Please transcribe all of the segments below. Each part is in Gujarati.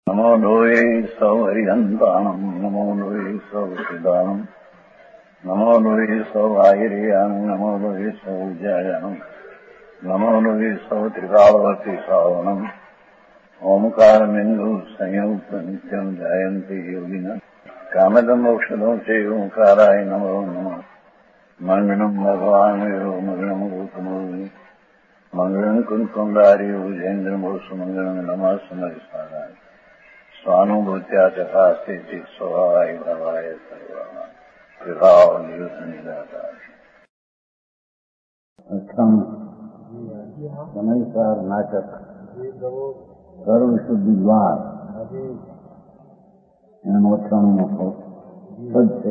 નમો લોહે સૌ હરિહંતાણમ નમો લોહે સૌ સિદાનમ નમો લોહે સૌ આયર્યાણમ નમો લોહે સૌ જયાણમ નમો લોહે સૌ ત્રિકાળવતી શ્રાવણમ ઓમકારમિંદુ સંયુક્ત નિત્યમ જાયંતિ યોગિના કામદમ ઔષધો છે ઓંકારાય નમો નમઃ મંગળમ ભગવાન વિરો મંગળમ ગૌતમોની મંગળમ કુંકુંડાર્યો જૈન્દ્રમોષ મંગળમ નમઃ સમરિસારાય સ્વાનુભૂત્યા તથા સ્થિતિ સ્વભાવાય ભાવાય સર્વા વિભાવ નિયુદ્ધ નિરાકાર સમયસાર નાટક સર્વશુદ્ધિ દ્વાર એનો 98મો પદ છે.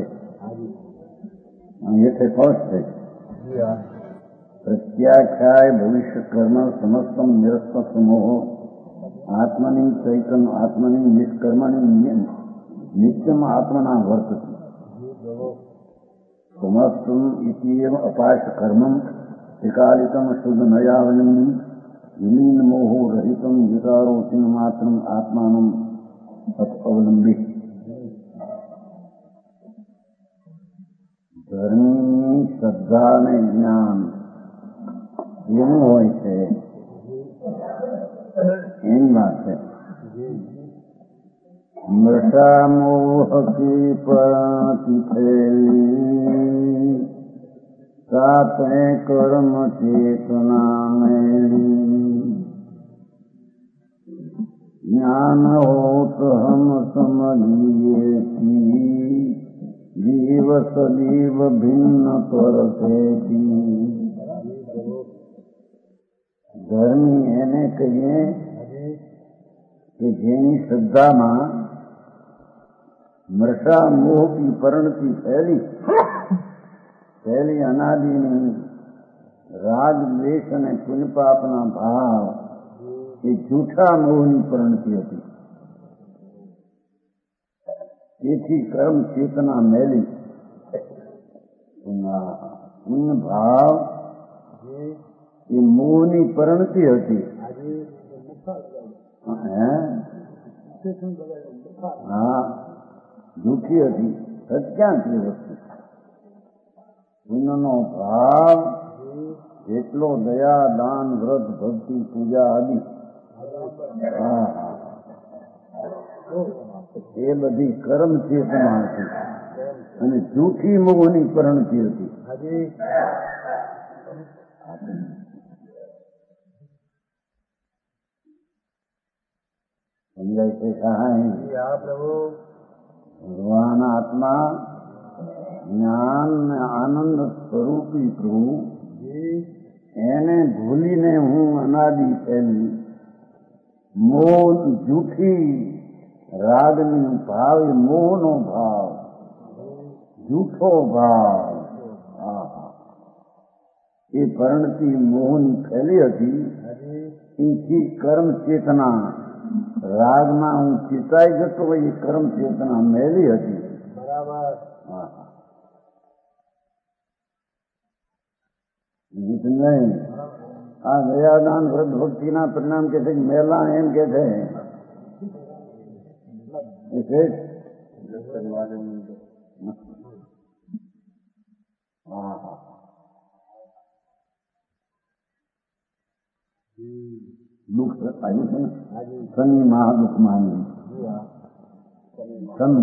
येथे पहुंचते प्रत्याख्याय भविष्य कर्म समस्तम निरस्त समूह आत्मनि चैतन्य आत्मनि निष्कर्मणि नित्यम आत्मना वर्तते समस्तम इत्येव अपाश कर्मम त्रिकालिकम शुद्ध नयावलंबी विलीन मोहो रहितम विकारो चिन्मात्रम आत्मानम अवलंबी. ધર્મની શ્રદ્ધા અને જ્ઞાન એવું હોય છે એની વાત છે. મૃષા મોહકી પરણતિ થયેલી સાતે કર્મ ચેતના મેળી જ્ઞાન હોત હમ સમજીએ જીવ સદીવ ભિન્ન પરસેતી. ધર્મી એને કહીએ કે જેની શ્રદ્ધામાં મૃષા મોહથી પરણતી પહેલી અનાદિની રાગ દ્વેષ અને પુણ્યપાપના ભાવ એ જૂઠા મોહની પરણતી હતી. તેથી કર્મ ચેતના મેલી પુણ્ય ભાવ એ મોહની પરણતિ હતી. હા, દુઃખી હતી. ક્યાં છે વસ્તુ? પુણ્યનો ભાવ એટલો દયા દાન વ્રત ભક્તિ પૂજા આદિ એ બધી કર્મ ચેતના હતી અને જૂઠી મોહની પરણતિ હતી. સમજાય છે કાંઈ? ભગવાન આત્મા જ્ઞાન ને આનંદ સ્વરૂપી પ્રભુ એને ભૂલીને હું અનાદિ થયેલી મોહ જૂઠી રાગની ભાવ એ મોહનો ભાવ જૂઠો ભાવ એ પરણતી મોહની ફેલી હતી. એથી કર્મ ચેતના રાગમાં હું ચિતાઈ જતો હોય એ કર્મ ચેતના મેલી હતી. નહીં આ દયાદાન વ્રત ભક્તિના પરિણામ કે છે મેલા એમ કે છે. દુઃખ આવ્યું છે ને શનિ મહાદુઃખ માની શનિ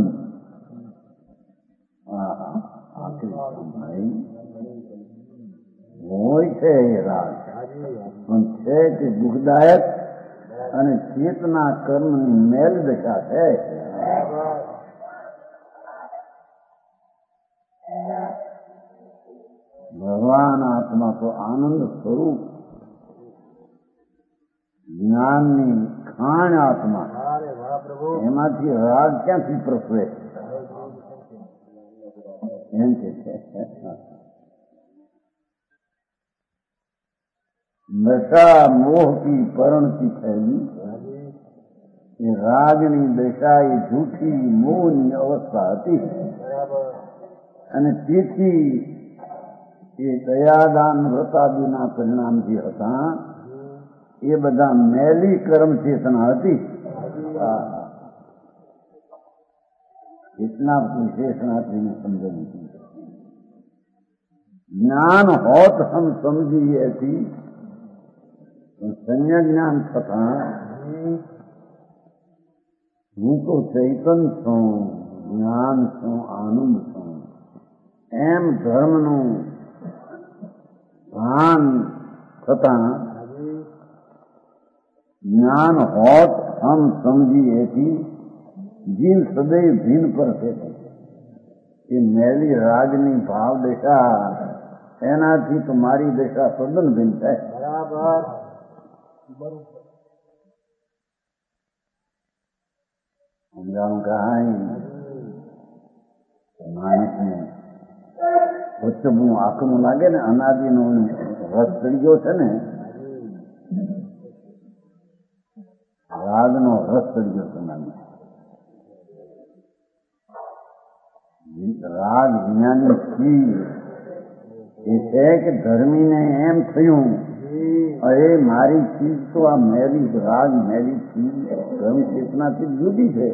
હોય છે એ રાગ પણ છે કે દુઃખદાયક અને ચેતના કર્મની મેલ દશા છે. ભગવાન આત્મા તો આનંદ સ્વરૂપ જ્ઞાનની ખાણ આત્મા એમાંથી રાગ ક્યાંથી પ્રસરે એમ કે છે. નશા મોહથી પરણતી થયેલી એ રાગની દશા એ જૂઠી મોહની અવસ્થા હતી અને તેથી એ દયાદાન વ્રતાદિના પરિણામ જે હતા એ બધા મેલી કર્મ ચેતના હતી. इतना विशेषणार्थी ने समझ नहीं। ज्ञान होत हम समझिए थी तो संज्ञा ज्ञान था હું તો ચૈતન છું, જ્ઞાન છું, આનંદ છું, એમ ધર્મનું ભાન થતાં જ્ઞાન હોત હમ સમજી એથી જીવ સદૈવ ભીન પર છે એ મેલી રાજની ભાવ દશા એનાથી તો મારી દશા તદ્દન ભિન્ન થાય. બરાબર. સમજાણું કાંઈ માણસને વચ્ચે આંખનું લાગે ને અનાદિનો રસ ચડી ગયો છે ને, રાગનો રસ ચડી ગયો છે. રાગ વિજ્ઞાની ચીજ એ છે કે ધર્મીને એમ થયું અરે મારી ચીજ તો આ મેરી રાગ મેરી ચીજ ધર્મ ચેતનાથી જુદી છે.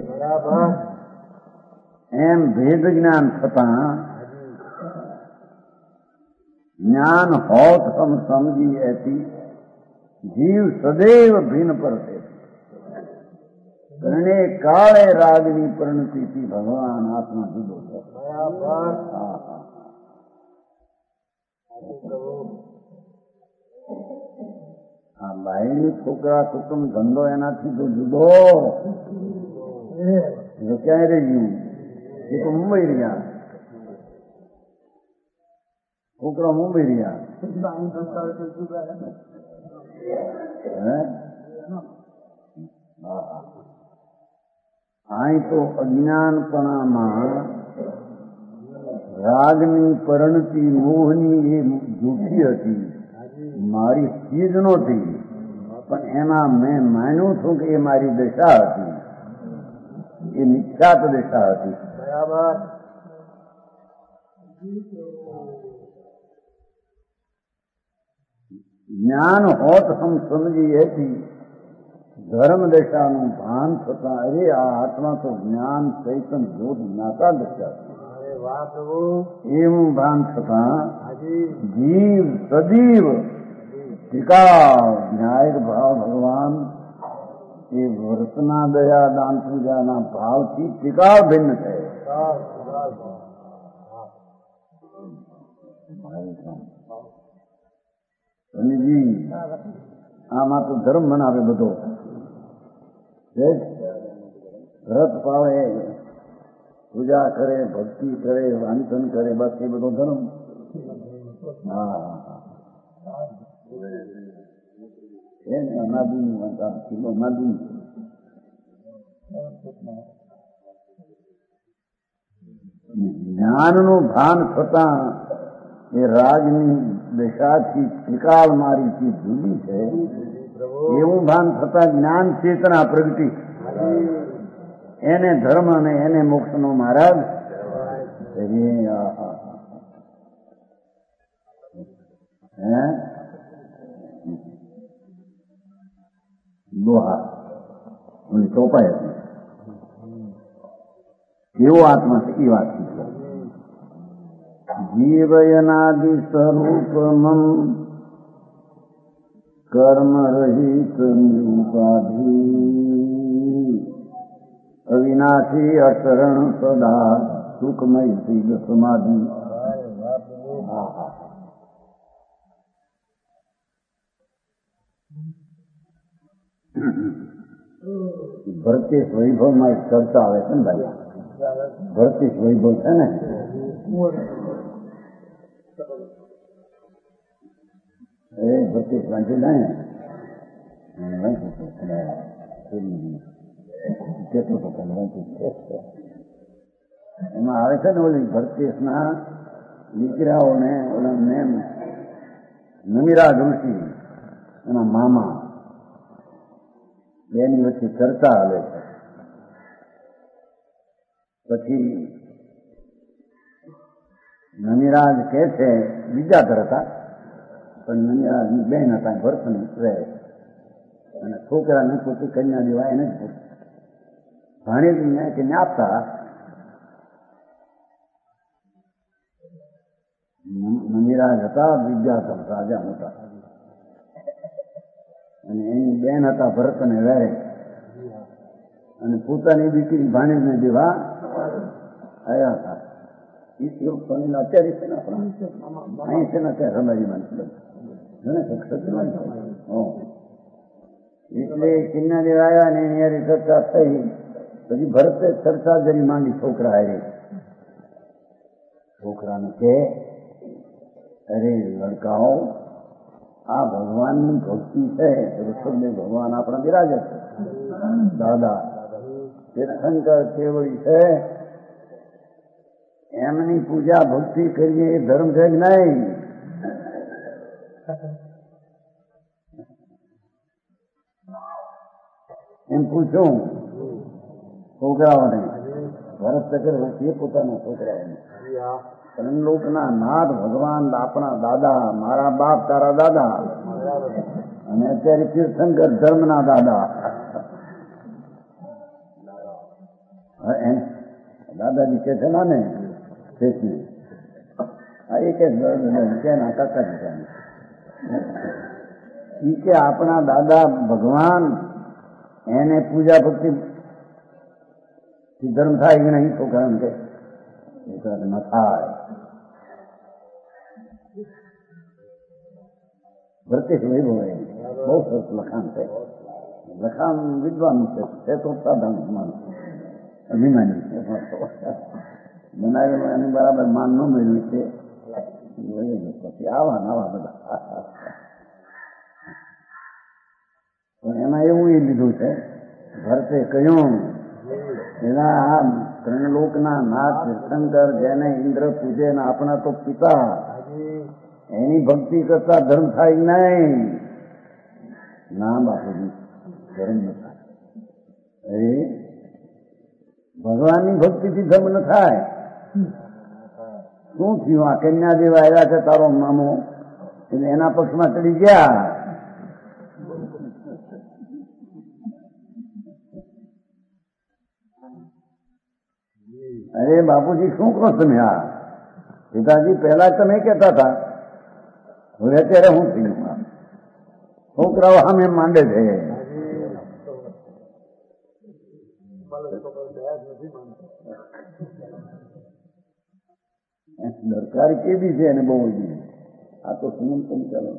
એમ ભેદ જ્ઞાન થતાં જ્ઞાન હોત હમ સમજી એથી જીવ સદૈવ ભિન્ન પર છે. પરણે કાળે રાગની પરિણતિથી ભગવાન આત્મા જુદો છે. આ બાઈની છોકરા કુટુંબ ધંધો એનાથી તો જુદો ક્યાંય રહી ગયું. એ તો મુંબઈ રહ્યા, છોકરા મુંબઈ રહ્યા. અહીં તો અજ્ઞાનપણામાં રાગની પરિણતિ મોહની એ જૂઠી હતી, મારી ચીજ નહોતી, પણ એમાં મેં માન્યું છું કે એ મારી દશા હતી, એ મિથ્યાત દશા હતી. બરાબર. જ્ઞાન હોત હમ સમજી એથી ધર્મ દશાનું ભાન થતા અરે આ આત્મા તો જ્ઞાન ચૈતન જોત જ્ઞાતા દશા એવું ભાન થતા જીવ સદીવ ટીકાવ ન્યાય ભાવ ભગવાન એ વર્તના દયા દાન પૂજાના ભાવથી ટીકાવ ભિન્ન છે. સ્વામીજી આમાં તો ધર્મ બનાવે બધો, વ્રત પાળે, પૂજા કરે, ભક્તિ કરે, વાંચન કરે, બસ એ બધો ધર્મ. અનાદિ જ્ઞાનનું ભાન થતા એ રાજની દશાથી ત્રિકાળ મારી ચીજ જુદી છે એવું ભાન થતા જ્ઞાન ચેતના પ્રગટી એને ધર્મ અને એને મોક્ષનો મહારાજ દોહા ચોપાય હતી કેવો આત્મા છે એ વાત જીવયનાદિ સ્વરૂપમં કર્મ રહિત નિરુપાધિ અવિનાશી અચરણ સદા સુખમય સિદ્ધ સમાધિ. ભરતેશ વૈભવમાં એક ચર્ચા આવે છે ને ભાઈ, ભરતેશ વૈભવ છે ને એ ભરતેશ વાંચી જાય એમાં આવે છે ને ઓલી ભરતેશના દીકરાઓને ઓલા મેમ નમીરા ઋષિ એના મામા બેની વચ્ચે ચર્ચા આવે છે. પછી નમીરાજ કે છે બીજા ઘર હતા પણ નમીરાજની બેન હતા ભરતની રહે અને છોકરાને પોતે કન્યા દેવા એને જ ભાણેજને કે આપતા નંદીરાજ હતા વિદ્યાધર રાજા મોટા, અને એની બેન હતા ભરત અને વેરે, અને પોતાની દીકરી ભાણેજને દેવા આવ્યા હતા. અત્યારે છે ને આપણા અહીં છે ને અત્યારે રમાડીમાં એટલે કિન્ના દેવા આવ્યા ને એની યારી ચર્ચા થઈ. પછી ભરતે ચર્ચા જરી માંડી છોકરા હારી. છોકરાને કે અરે લડકાઓ, આ ભગવાનની ભક્તિ છે. ઋષભદેવ ભગવાન આપણા બિરાજે છે, દાદા તીર્થંકર કેવડી છે, એમની પૂજા ભક્તિ કરીએ એ ધર્મ છે કે નહીં? એમ પૂછું છોકરાઓને. ભરત ચક્રવર્તીએ પોતાના છોકરાઓને ત્રણલોકના નાથ ભગવાન આપણા દાદા, મારા બાપ તારા દાદા, અને અત્યારે તીર્થંકર ધર્મના દાદા. દાદાજી કે છે ને એક કાકાજી કે આપણા દાદા ભગવાન એને પૂજા ભક્તિ ધર્મ થાય કે નહીં? છોકરા કે ન થાય. ભરતેશ વૈભવ બહુ સરસ લખાણ છે. લખાણ વિદ્વાન છે તો સાધારણ અભિમાની બનાવેલું એની બરાબર માન ન મેળવ્યું છે. પછી આવા નવા બધા. પણ એમાં એવું એ લીધું છે, ભરતે કહ્યું એના આ ત્રણલોકના નાથ તીર્થંકર જેને ઇન્દ્ર પૂજે ને આપણા તો પિતા, એની ભક્તિ કરતા ધર્મ થાય નહીં? ના બાપુજી, ધર્મ ન થાય. અરે ભગવાનની ભક્તિથી ધર્મ ન થાય. શું થયું? આ કન્યા જેવા આવ્યા છે તારો મામો, એટલે એના પક્ષમાં ચડી ગયા. અરે બાપુજી શું કહો તમે? આ પિતાજી પહેલા તમે કહેતા હતા, હવે અત્યારે હું થયું? છોકરાઓ સામે માંડે છે. દરકાર કેવી છે એને બહુ બધી. આ તો સુમન ચાલો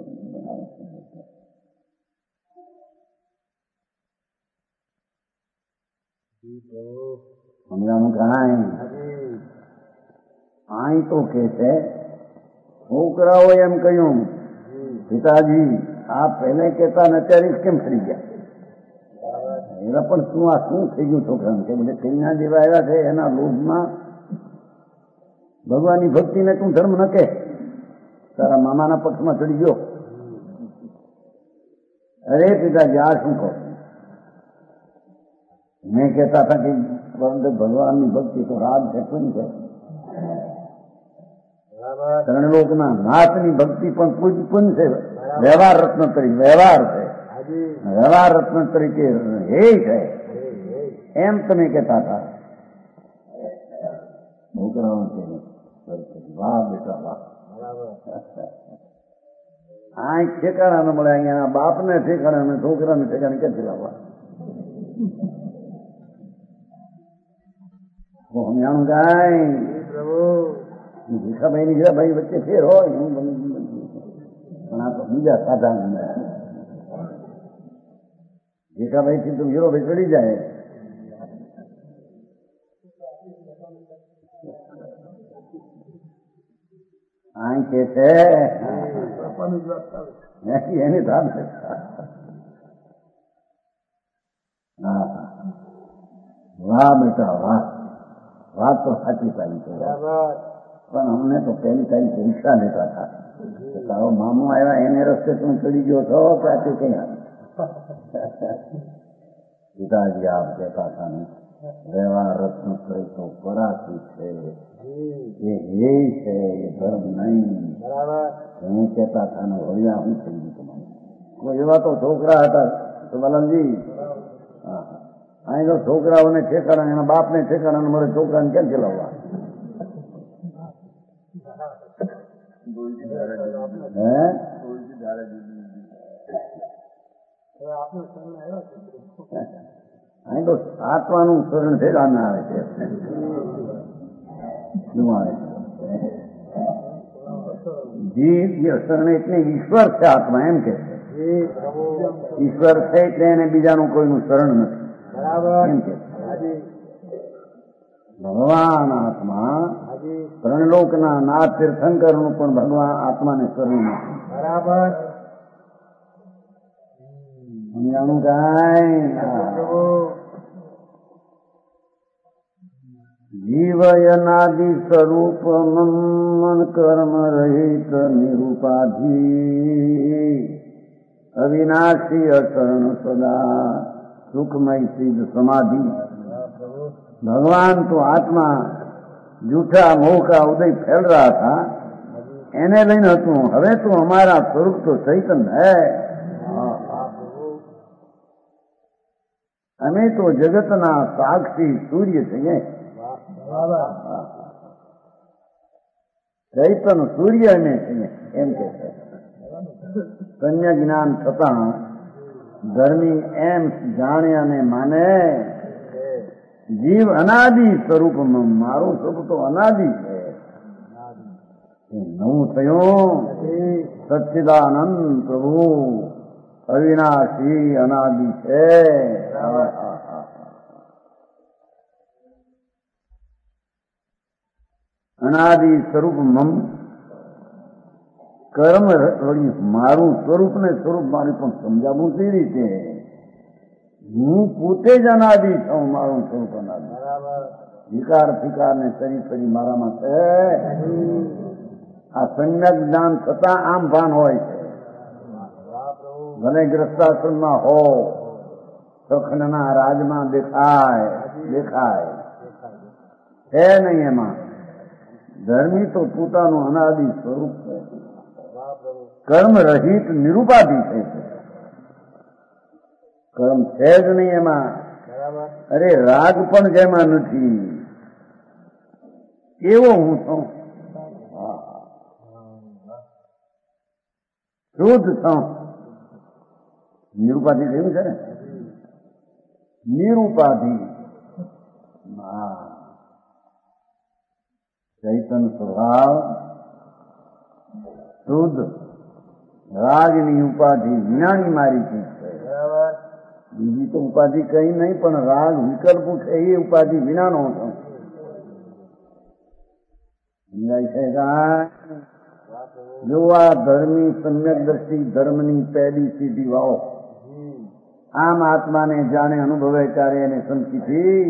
સમજાનું કાંઈ આઈ તો કે છે. છોકરાઓ એમ કહ્યું પિતાજી આ પહેલે કહેતા ને અત્યારે કેમ ફરી ગયા? એના પણ શું આ શું થઈ ગયું છોકરાને? કે બધે કન્યા જેવા આવ્યા છે એના લોભમાં ભગવાનની ભક્તિને તું ધર્મ ન કે, તારા મામાના પક્ષમાં ચડી ગયો. અરે પિતાજી આ શું કહો? મેં કહેતા હતા કે ભગવાનની ભક્તિ તો રાજ છે, પૂન છે. ત્રણલોકના નાથની ભક્તિ પણ પૂન છે, વ્યવહાર રત્ન તરીકે વ્યવહાર છે, વ્યવહાર રત્ન તરીકે હે છે, એમ તમે કહેતા હતા. છોકરાઓ છે વાહ બેટા વાહ. આ ઠેકાણા ન મળે, અહીંયા બાપને ઠેકાણા ને છોકરાને ઠેકાણે ક્યાંથી લાવવા? સમજાણું કાંઈ? ભીખાભાઈ ની હીરાભાઈ વચ્ચે ફેર હોય પણ આ તો બીજા સાધારણ. ભીખાભાઈ થી તો હીરોભાઈ ચડી જાય. આ કે છે એની સામે વાહ બેટા વાહ. વાત તો સાચી પાડી છે, પણ અમને તો પહેલી તારી પરીક્ષા લેતા હતા. તારો મામો આવ્યા એને રસ્તે તું ચડી ગયો છો કે આથી કઈ? પિતાજી આપ કહેતા હતા ને વ્યવહાર રત્ન કરે તો પરાથી છે, એ હે છે, એ ધર્મ નહીં. એને કહેતા હતા ને વળ્યા હું થઈ ગયું તમારે. કોઈ એવા તો છોકરા હતા બલમજી. અહીં તો છોકરાઓને ઠેકાણા, એના બાપને ઠેકાણા મળે, છોકરાને કેમ ચલાવવા? અહીં તો આત્માનું શરણ ભેગામાં આવે છે. શું આવે જીવ શરણ એટલે ઈશ્વર છે. આત્મા એમ કે ઈશ્વર છે એટલે એને બીજાનું કોઈનું શરણ નથી એમ કે ભગવાન આત્મા ત્રણલોકના નાથ તીર્થંકર નું પણ ભગવાન આત્માને શરણ નથી. બરાબર સમજાણું કાંઈ? જીવ અનાદિ સ્વરૂપ મન કર્મ રહિત નિરૂપાધી અવિનાશી અશરણ સદા સુખમય સિદ્ધ સમાધિ. भगवान तो आत्मा जूठा मोह का उदय फैल रहा था, એને લઈને હતું. હવે તો हमारा स्वरूप तो चैतन्य है. અમે તો જગતના સાક્ષી સૂર્ય છીએ. ચૈતન્ય સૂર્ય અમે છીએ એમ કે છે. કન્યા જ્ઞાન થતા ધર્મી એમ જાણે અને માને જીવ અનાદિ સ્વરૂપમાં મારું સ્વરૂપ તો અનાદિ છે. નવું થયું સચ્ચિદાનંદ પ્રભુ અવિનાશી અનાદિ છે. અનાદિ સ્વરૂપ મમ કર્મ વળી મારું સ્વરૂપ ને સ્વરૂપ મારી પણ સમજાવું કેવી રીતે? હું પોતે જ અનાદિ છું. મારું સ્વરૂપ અનાદિ. વિકાર ફિકાર ને શરીર ફરી મારામાં છે. આ સમ્યક જ્ઞાન થતાં આમ ભાન હોય છે. ભલે ગ્રસ્તાશ્રમમાં હો, સખનના રાજમાં દેખાય છે નહીં. એમાં ધર્મી તો પોતાનું અનાદિ સ્વરૂપ છે. કર્મ રહિત નિરૂપાધિ છે. કર્મ છે જ નહીં એમાં. અરે રાગ પણ જેમાં નથી એવો હું છું. શુદ્ધ છું. નિરૂપાધિ થયું છે ને. નિરૂપાધિ ચૈતન્ય સ્વભાવ શુદ્ધ. રાગની ઉપાધિ વિનાની મારી ચીજ છે. બીજી તો ઉપાધિ કઈ નહીં, પણ રાગ વિકલ્પ છે એ ઉપાધિ વિનાનો હતો. સમજાય છે? જો આ ધર્મી સમ્યક દ્રષ્ટિ ધર્મની પહેલી સીધી વાવો આમ આત્માને જાણે અનુભવે ત્યારે એને સમજીથી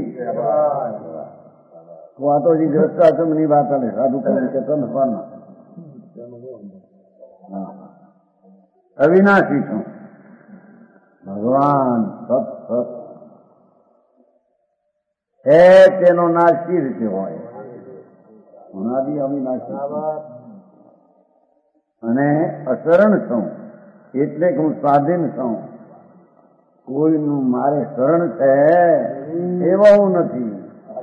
તો આ તો ગ્રસ્તાશ્રમની વાત આવે. સાધુ કે તનફાના અવિનાશી છું. ભગવાન સત સત છે તેનો નાશ કઈ રીતે હોય? અનાદિ અવિનાશી અને અશરણ છું એટલે કે હું સ્વાધીન છું. કોઈનું મારે શરણ છે એવા હું નથી.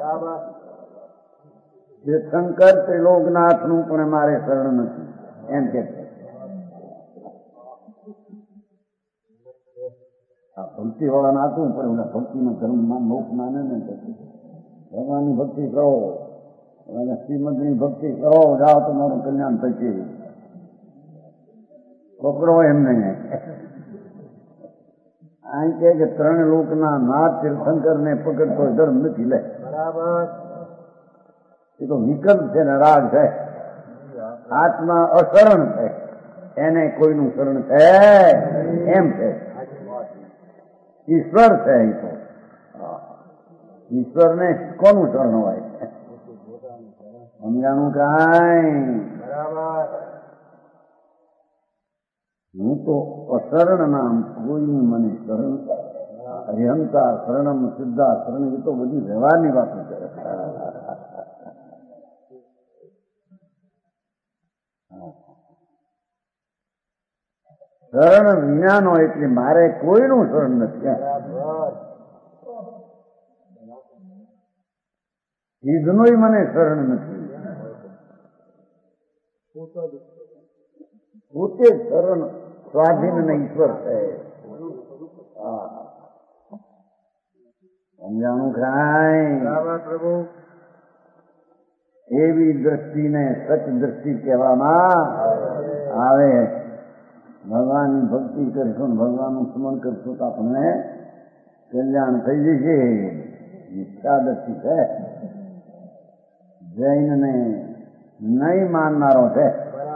શંકર ત્રિલોકનાથનું પણ મારે શરણ નથી એમ કે છે. આ ભક્તિ વાળા નાખવું પડે. ઓલા ભક્તિના ધર્મમાં મોક્ષ માને ને ભગવાનની ભક્તિ કરો, શ્રીમદની ભક્તિ કરો, જાઓ તમારું કલ્યાણ થશે. પકડો એમને. અહીં કે ત્રણ લોકના નાથ તીર્થંકર ને પકડતો ધર્મ નથી. લે એ તો વિકલ્પ છે ને રાગ છે. આત્મા અશરણ છે, એને કોઈનું શરણ છે એમ છે. ઈશ્વર છે. એ તો ઈશ્વરને કોનું શરણ હોય? સમજાણું કાંઈ? હું તો અશરણ નામ કોઈની મને શરણ અહંતા શરણમ સિદ્ધા શરણ એ તો બધી વ્યવહારની વાતો છે. શરણ વિનાનો એટલે મારે કોઈનું શરણ નથી. સિદ્ધનોય મને શરણ નથી. પોતે શરણ સ્વાધીન ને ઈશ્વર છે. સમજાણું ખાય પ્રભુ. એવી દ્રષ્ટિને સચ દ્રષ્ટિ કહેવામાં આવે. ભગવાનની ભક્તિ કરશું, ભગવાનનું સ્મરણ કરશું તો આપણને કલ્યાણ થઈ જશે. નિષ્ઠાદર્શી છે, જૈનને નહીં માનનારો છે,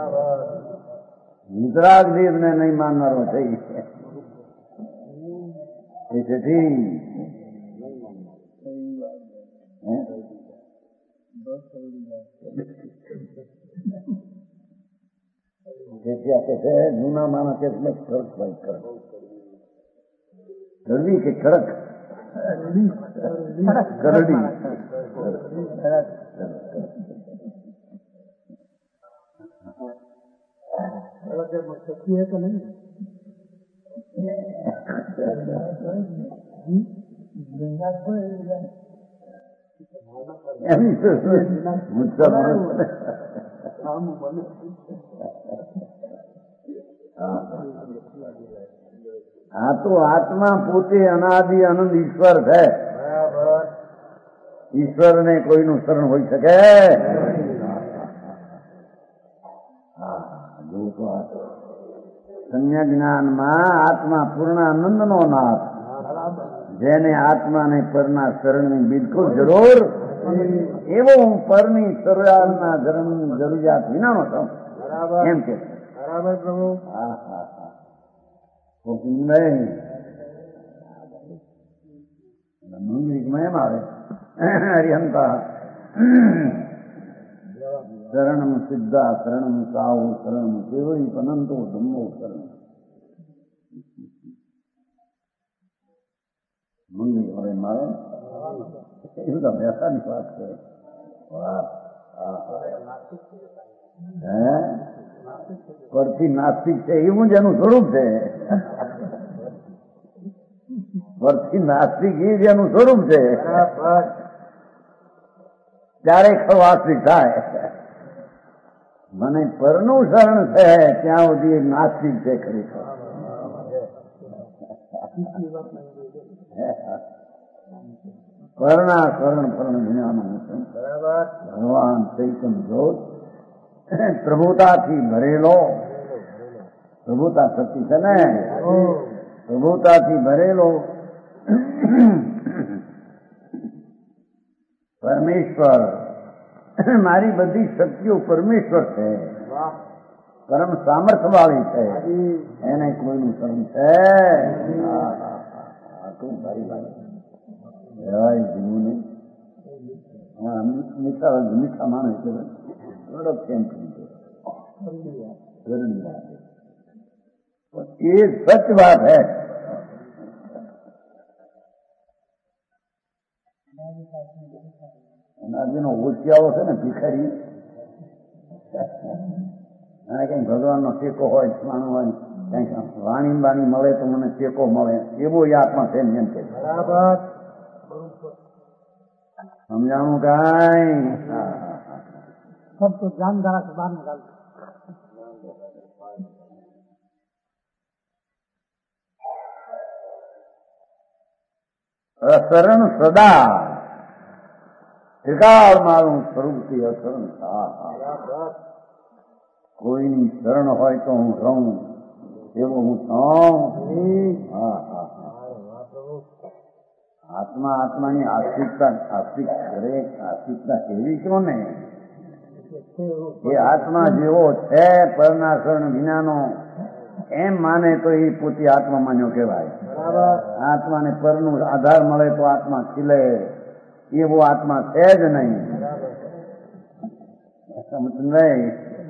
વિતરાગદેવને નહીં માનનારો છે. તેથી જૂના માણસ કે ખડક ભાઈ ખડક કરડી કે ખડક કરડી શક્ય તો નહીં. આ તો આત્મા પોતે અનાદિ આનંદ ઈશ્વર છે. ઈશ્વરને કોઈનું શરણ હોઈ શકે? સંજ્ઞા જ્ઞાનમાં આત્મા પૂર્ણાનંદનો નાથ, જેને આત્માને પરના શરણની બિલકુલ જરૂર, એવો હું પરની શરણના જરૂરિયાત વિનાનો છું એમ કે બરાબર પ્રભુ. મંગળીમાં એમ આવે હરિહંતા શરણમ સિદ્ધા શરણમ સાહુ શરણમ કેવળી પનંતો ધમ્મો શરણ. મંગળી હવે મારે એ બધા વ્યથાની વાત છે. પરથી નાસ્તિક છે એવું જ એનું સ્વરૂપ છે. પરથી નાસ્તિક એ જ એનું સ્વરૂપ છે. ત્યારે ખવાસ્તિક થાય. મને પરનું શરણ છે ત્યાં સુધી નાસ્તિક છે ખરેખર. પરણા શરણ પરણ વિનાનું ભગવાન ચૈતન્ય જોત પ્રભુતાથી ભરેલો, પ્રભુતા શક્તિ છે ને, પ્રભુતાથી ભરેલો પરમેશ્વર. મારી બધી શક્તિઓ પરમેશ્વર છે, પરમ સામર્થ્ય વાળી છે, એને કોઈનું શરણ છે. મીઠા માણસ કેમ એ સચ વાત હે. જેનો ઓછિયાઓ છે ને ભિખારી, અને કઈ ભગવાનનો ટેકો હોય, સ્વાણ હોય, કઈક વાણી બાણી મળે તો મને ટેકો મળે, એવો એ આત્મા છે એમ કે. બરાબર. સમજાણું કઈ? સબ તો જાનદારા से बाहर निकाल. અશરણ સદા ત્રિકાળ મારું સ્વરૂપથી અશરણ. કોઈની શરણ હોય તો હું રહું એવો હું છું. આત્મા આત્માની આસ્તિકતા કેવી છો ને, એ આત્મા જેવો છે પરના શરણ વિનાનો એમ માને તો એ પોતે આત્મા માન્યો કહેવાય. આત્માને પરનું આધાર મળે તો આત્મા ખીલે, એવો આત્મા છે જ નહીં. સમજ નહીં?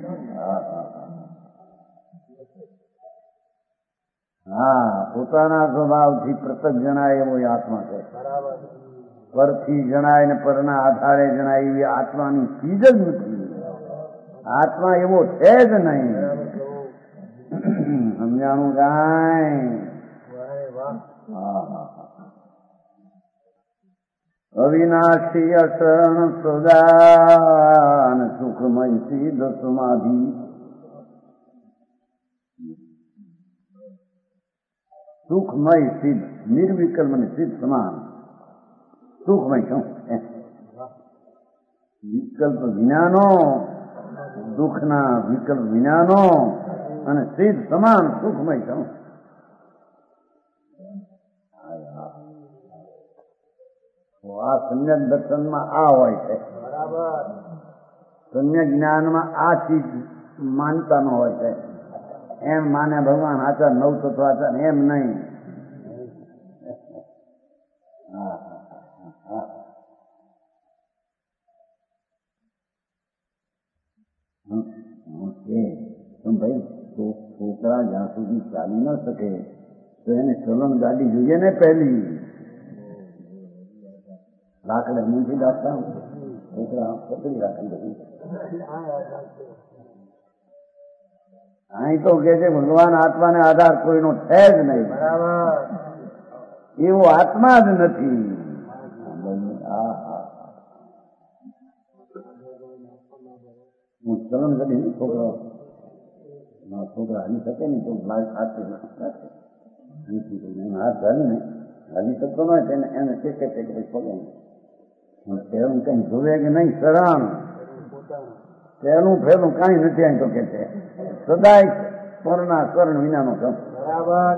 હા, પોતાના સ્વભાવથી પૃથક જણાય એવો આત્મા છે. પરથી જણાય ને પરના આધારે જણાય એવી આત્માની ચીજ જ નથી. આત્મા એવો છે જ નહીં. સમજાણું કાંઈ? અવિનાશી અશરણ સદા સુખમય સિદ્ધ સમાધિ સુખમય સિદ્ધ, નિર્વિકલ્પ અને સિદ્ધ સમાન. સુખમય શું? વિકલ્પ વિનાનો, દુઃખના વિકલ્પ વિનાનો અને સિદ્ધ સમાન સુખમય શું? આ સમ્યક દર્શનમાં આ હોય છે. સમ્યક જ્ઞાનમાં આ ચીજ માનતા ન હોય છે. એમ માને ભગવાન આચાર નવ તત્વ આચાર, એમ નહીં. ભાઈ છોકરા જ્યાં સુધી ચાલી ન શકે તો એને ચલણ ગાડી જોઈએ ને. પહેલી લાકડે નથી રાખતા છોકરા પકડી રાખી બધું. અહીં તો કે છે ભગવાન આત્માને આધાર કોઈનો છે જ નહીં. બરાબર, એવો આત્મા જ નથી. હું ચલણ કરી નહીં છોકરા હાલી શકે નહીં તો હાથ ધરીને હાલી શકતો ન હોય તેને એને ટેકે પગે પહેલું કઈ જોવે કે નહીં. શરણ પહેલું ફેલું કઈ નથી. અહીં તો કે છે સદાય સ્વરના સ્વર્ણ વિનાનો છો. બરાબર,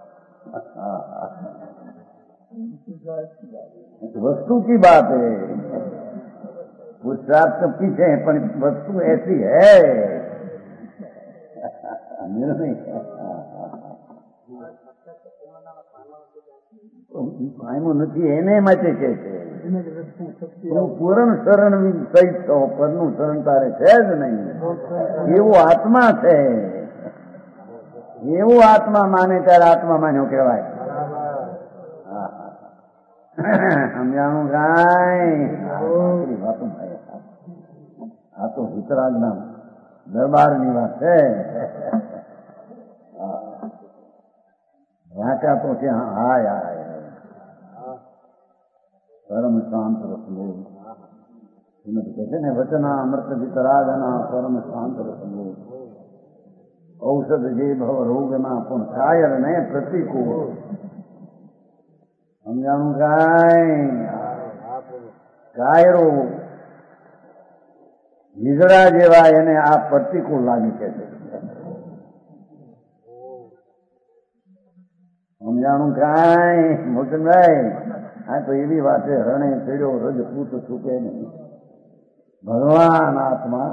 वस्तु की बात है, पुरुषार्थ तो पीछे है पर वस्तु ऐसी है કાયમો નથી એને માટે કે છે પૂરણ શરણ સહિત તો પરનું શરણ તારે છે જ નહીં. એવો આત્મા છે, એવો આત્મા માને ત્યારે આત્મા માન્યો કહેવાય. સમજાણું કાંઈ વાતો આ તો વિતરાગના દરબારની વાત છે. વાંચા તો છે હાય હાય પરમ શાંત રસલો કહે છે ને વચના અમૃત વિતરાગના પરમ શાંત રસલો ઔષધ જે ભવ રોગના પણ કાયર ને પ્રતિકૂળ. સમજાણું કાંઈ કાયરો વીજળા જેવા એને આ પ્રતિકૂળ લાગી છે. સમજાણું કાંઈ મોટનભાઈ? આ તો એવી વાત છે રણે ચડ્યો રજપૂત છૂટે નહીં. ભગવાન આત્મા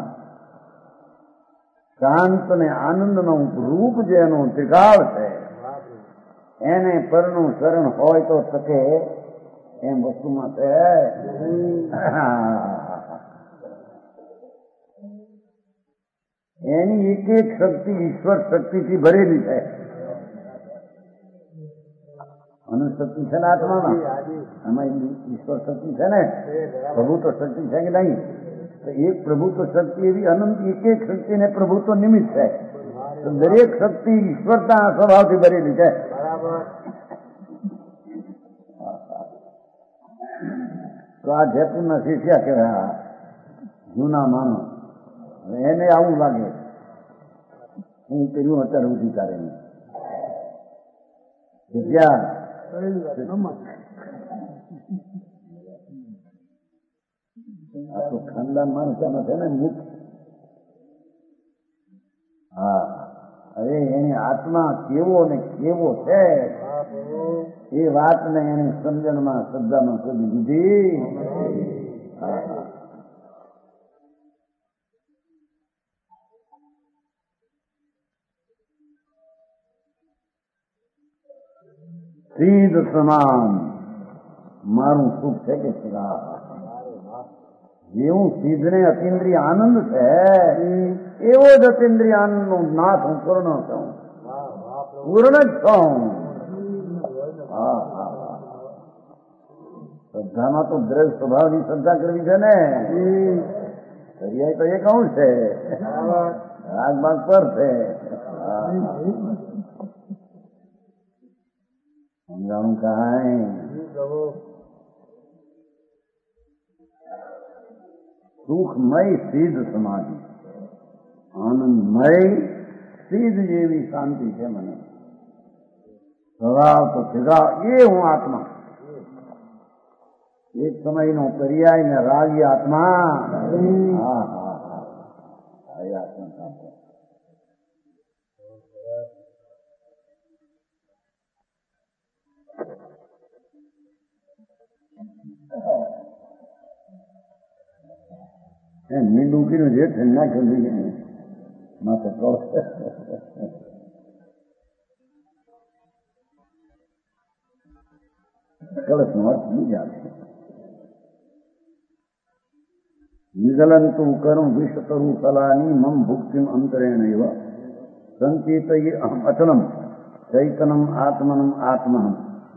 શાંત ને આનંદનું રૂપ જેનું ત્રિકાળ છે એને પરનું શરણ હોય તો શકે એમ વસ્તુમાં છે. એની એક એક શક્તિ ઈશ્વર શક્તિથી ભરેલી છે. અનુશક્તિ છે ને આત્મામાં, આમાં ઈશ્વર શક્તિ છે ને, પ્રભુત્વ શક્તિ છે કે નહીં? તો એક પ્રભુત્વ શક્તિ એવી અનંત એક એક શક્તિને પ્રભુત્વ નિમિત્ત છે. તો દરેક શક્તિ ઈશ્વરના સ્વભાવથી ભરેલી છે. તો આ જયપુરના શિષ્યા કહેવાય જૂના માનો, એને આવું લાગે હું કર્યું અત્યારે ઉધી કરે નહીં. શિષ્યા આ તો ખાનદાન માણસામાં છે ને મુખ્ય. હા, અરે એની આત્મા કેવો ને કેવો છે એ વાતને એની સમજણમાં શ્રદ્ધામાં કરી દીધી. સીધ સમાન મારું સુખ છે કે જેવું સિદ્ધને અતિન્દ્રિય આનંદ છે એવો જ અતિન્દ્રિય આનંદ નો નાથ હું પૂર્ણ છું, પૂર્ણ જ છું. શ્રદ્ધામાં તો દ્રવ્ય સ્વભાવની શ્રદ્ધા કરવી છે ને. દરિયાઈ તો એ કહું છે રાજબાગ પર છે. સમજાણું કાંઈ? સુખમય સિદ્ધ સમાધિ, આનંદમય સિદ્ધ જેવી શાંતિ છે મને. સ્વભાવ તો જગા એ હું આત્મા. એક સમયનો પર્યાય ને રાગી આત્મા. હા હા હા, એ આત્મા સાંભળો. મીંડું કીધું જે ઠંડા ખેલી માથે કળશ નો અર્થ બીજા વિગલંતુ કરું વિષતરુ સલાની મમ ભુક્તિમ અંતરેણ સંચિત અચલમ ચૈતનમ આત્મનમ આત્મનમ.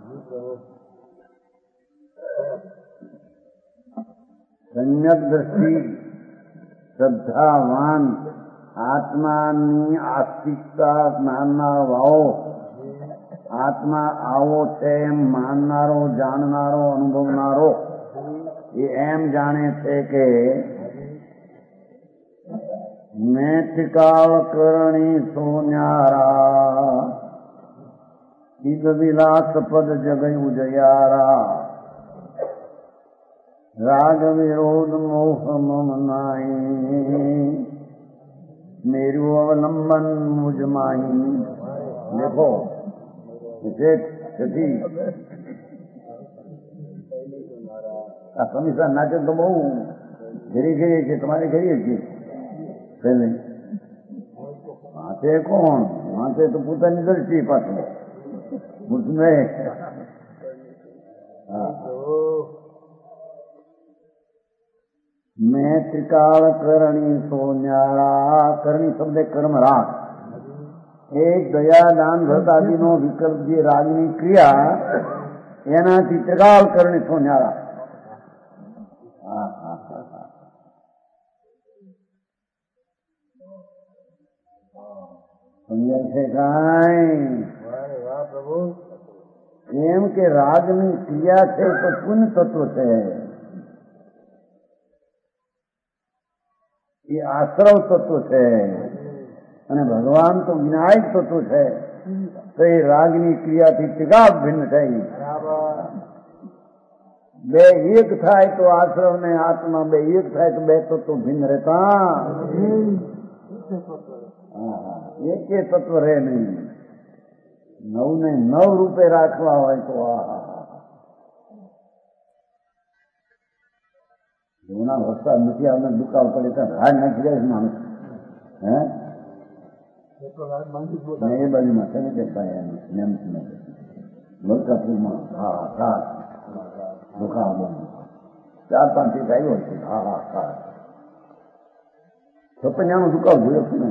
સમ્યક દ્રષ્ટિ શ્રદ્ધાવાન આત્માની આસ્તિકતા માનનારાઓ, આત્મા આવો છે એમ માનનારો, જાણનારો, અનુભવનારો એ એમ જાણે છે કે મેં ત્રિકાળ કરણી સોન્યારા ઈદ વિલાસ પદ જગય ઉજયારા રાગ વિરોધ મોહ મમ નાઈ મેરું અવલંબન મુજ માહી. દેખો આ સમીસા નાટક તો બહુ ઘેરી ઘેરીએ છીએ, તમારે ઘેરીએ છીએ. પહેલે વાંચે કોણ? વાંચે તો પોતાની દ્રષ્ટિ પાછું મૂર્ખને. મેં ત્રિકાળ કરણી સોન્યારા. કરણી શબ્દ કર્મ રાગ. એક દયા દાન વ્રત આદિનો વિકલ્પ જે રાગની ક્રિયા એનાથી ત્રિકાળ કરણી સોન્યારા. સમજાય છે કાંઈ? એમ કે રાગની ક્રિયા છે તો પુણ્ય તત્વ છે, એ આશ્રવ તત્વ છે, અને ભગવાન તો વિનાયક તત્વ છે. તો એ રાગની ક્રિયાથી ત્રિકાળ ભિન્ન થઈ. બે એક થાય તો આશ્રવ ને આત્મા બે એક થાય તો બે તત્વો ભિન્ન રહેતા. એક તત્વ રહે નહીં. નવ ને નવ રૂપે રાખવા હોય તો જૂના વરસાદ નથી આવને દુકાળ પડે ત્યાં હાર નાખી જાય માણસ. હે એ બાજુમાં છે ને કે ભાઈ મલકાપુરમાં હા હા દુકાળ બંધ 4-5 ફીટ આવ્યો છે. હા હા હા છપનિયાનો દુકાળ જોયો છે ને.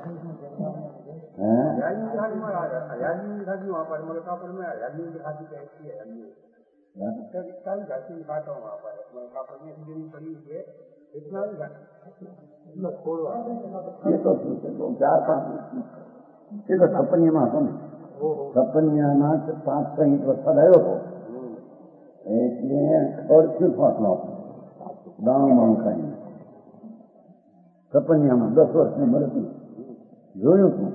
છપનિયામાં હતો ને, છપનિયામાં 5-6 ઇંચ વરસાદ આવ્યો હતો એટલે અડધું ફાંસલો દાણું બાણું ખાઈને છપનિયામાં 10 વર્ષની બરફી જોયું હતું.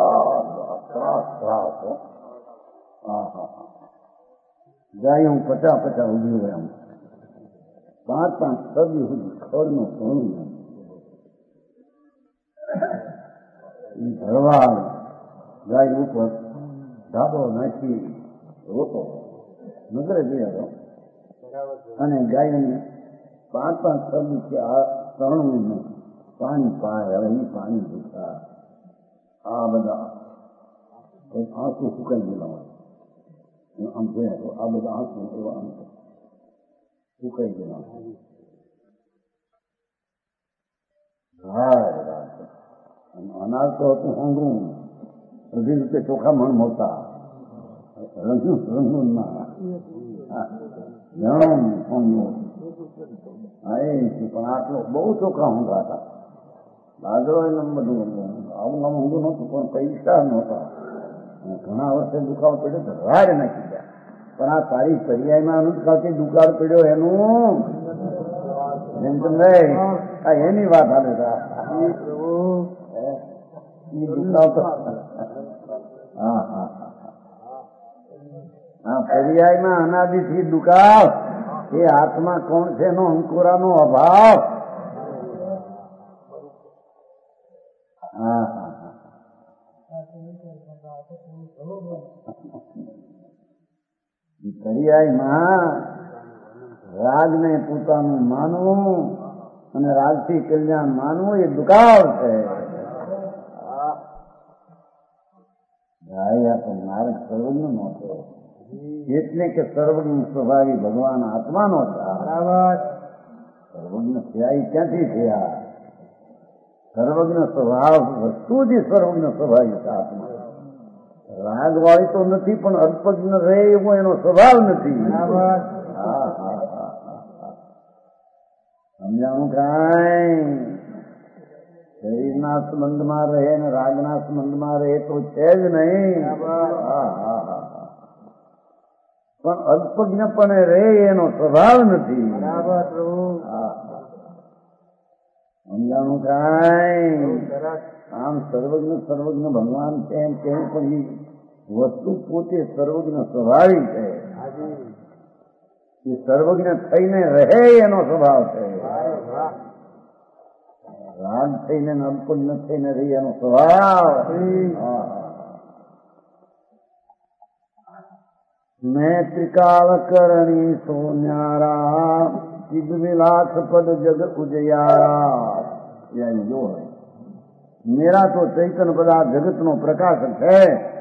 ગાય હું 50-50 ઉભી હોય આમ 5-5 સદી સુધી ખડનું સોનું ભરવા ગાય ઉપર ધાબો નાખી રોતો નજરે જોયા અને ગાયને 5-5 સદી કે આ તરણું પાણી પાય. હવે એ પાણી પીતા આ બધા આંસુ સુકાઈ ગયેલા હોય. આમ જોયા તો આ બધા આંસુ એવા સુકાઈ ગયેલા અનાજ તો હતું હોંગરું 20 રૂપિયા ચોખા મણ મળતા રંગૂનમાં હોંગરું. પણ આટલો બહુ ચોખા હોંગા હતા. બાજરો એને બધું આવું આમ ઊંધું નહોતું પણ પૈસા નહોતા. ઘણા વર્ષે દુકાળ પડ્યો તો રાડ નાખી ગયા. પણ આ તારી પર્યાયમાં અનુષ્કાથી દુકાળ પડ્યો એનું ભાઈ આ એની વાત હાલે દુકાળ તો હા હા આ પર્યાયમાં અનાદિથી દુકાળ એ આત્મા કોણ છે એનો અંકુરાનો અભાવ. હા હા પર્યાયમાં રાગને પોતાનું માનવું અને રાજથી કલ્યાણ માનવું એ દુકાળ છે. નારદ સર્વજ્ઞ નહોતો એટલે કે સર્વજ્ઞ સ્વભાવી ભગવાન આત્મા નહોતા. સર્વજ્ઞ થયા ક્યાંથી થયા? સર્વજ્ઞ સ્વભાવ વસ્તુ જ સર્વજ્ઞ સ્વભાવી આત્મા. રાગ વાળી તો નથી પણ અલ્પજ્ઞ રહે એવો એનો સ્વભાવ નથી. સમજાણું કાંઈ? શરીરના સંબંધમાં રહે ને રાગના સંબંધમાં રહે તો છે જ નહીં. પણ અલ્પજ્ઞપણે રહે એનો સ્વભાવ નથી. સમજાણું કાંઈ? આમ સર્વજ્ઞ સર્વજ્ઞ ભગવાન છે એમ કેવું પણ એ વસ્તુ પોતે સર્વજ્ઞ સ્વભાવી છે. એ સર્વજ્ઞ થઈને રહે એનો સ્વભાવ છે. રાગ થઈને અલ્પજ્ઞ થઈને રહી એનો સ્વભાવ. મેં ત્રિકાળ કરણી સોન્યારા ચિદ વિલાસ પદ જગ ઉજયારા. જો મેરા તો ચૈતન્ય બધા જગતનો પ્રકાશ છે.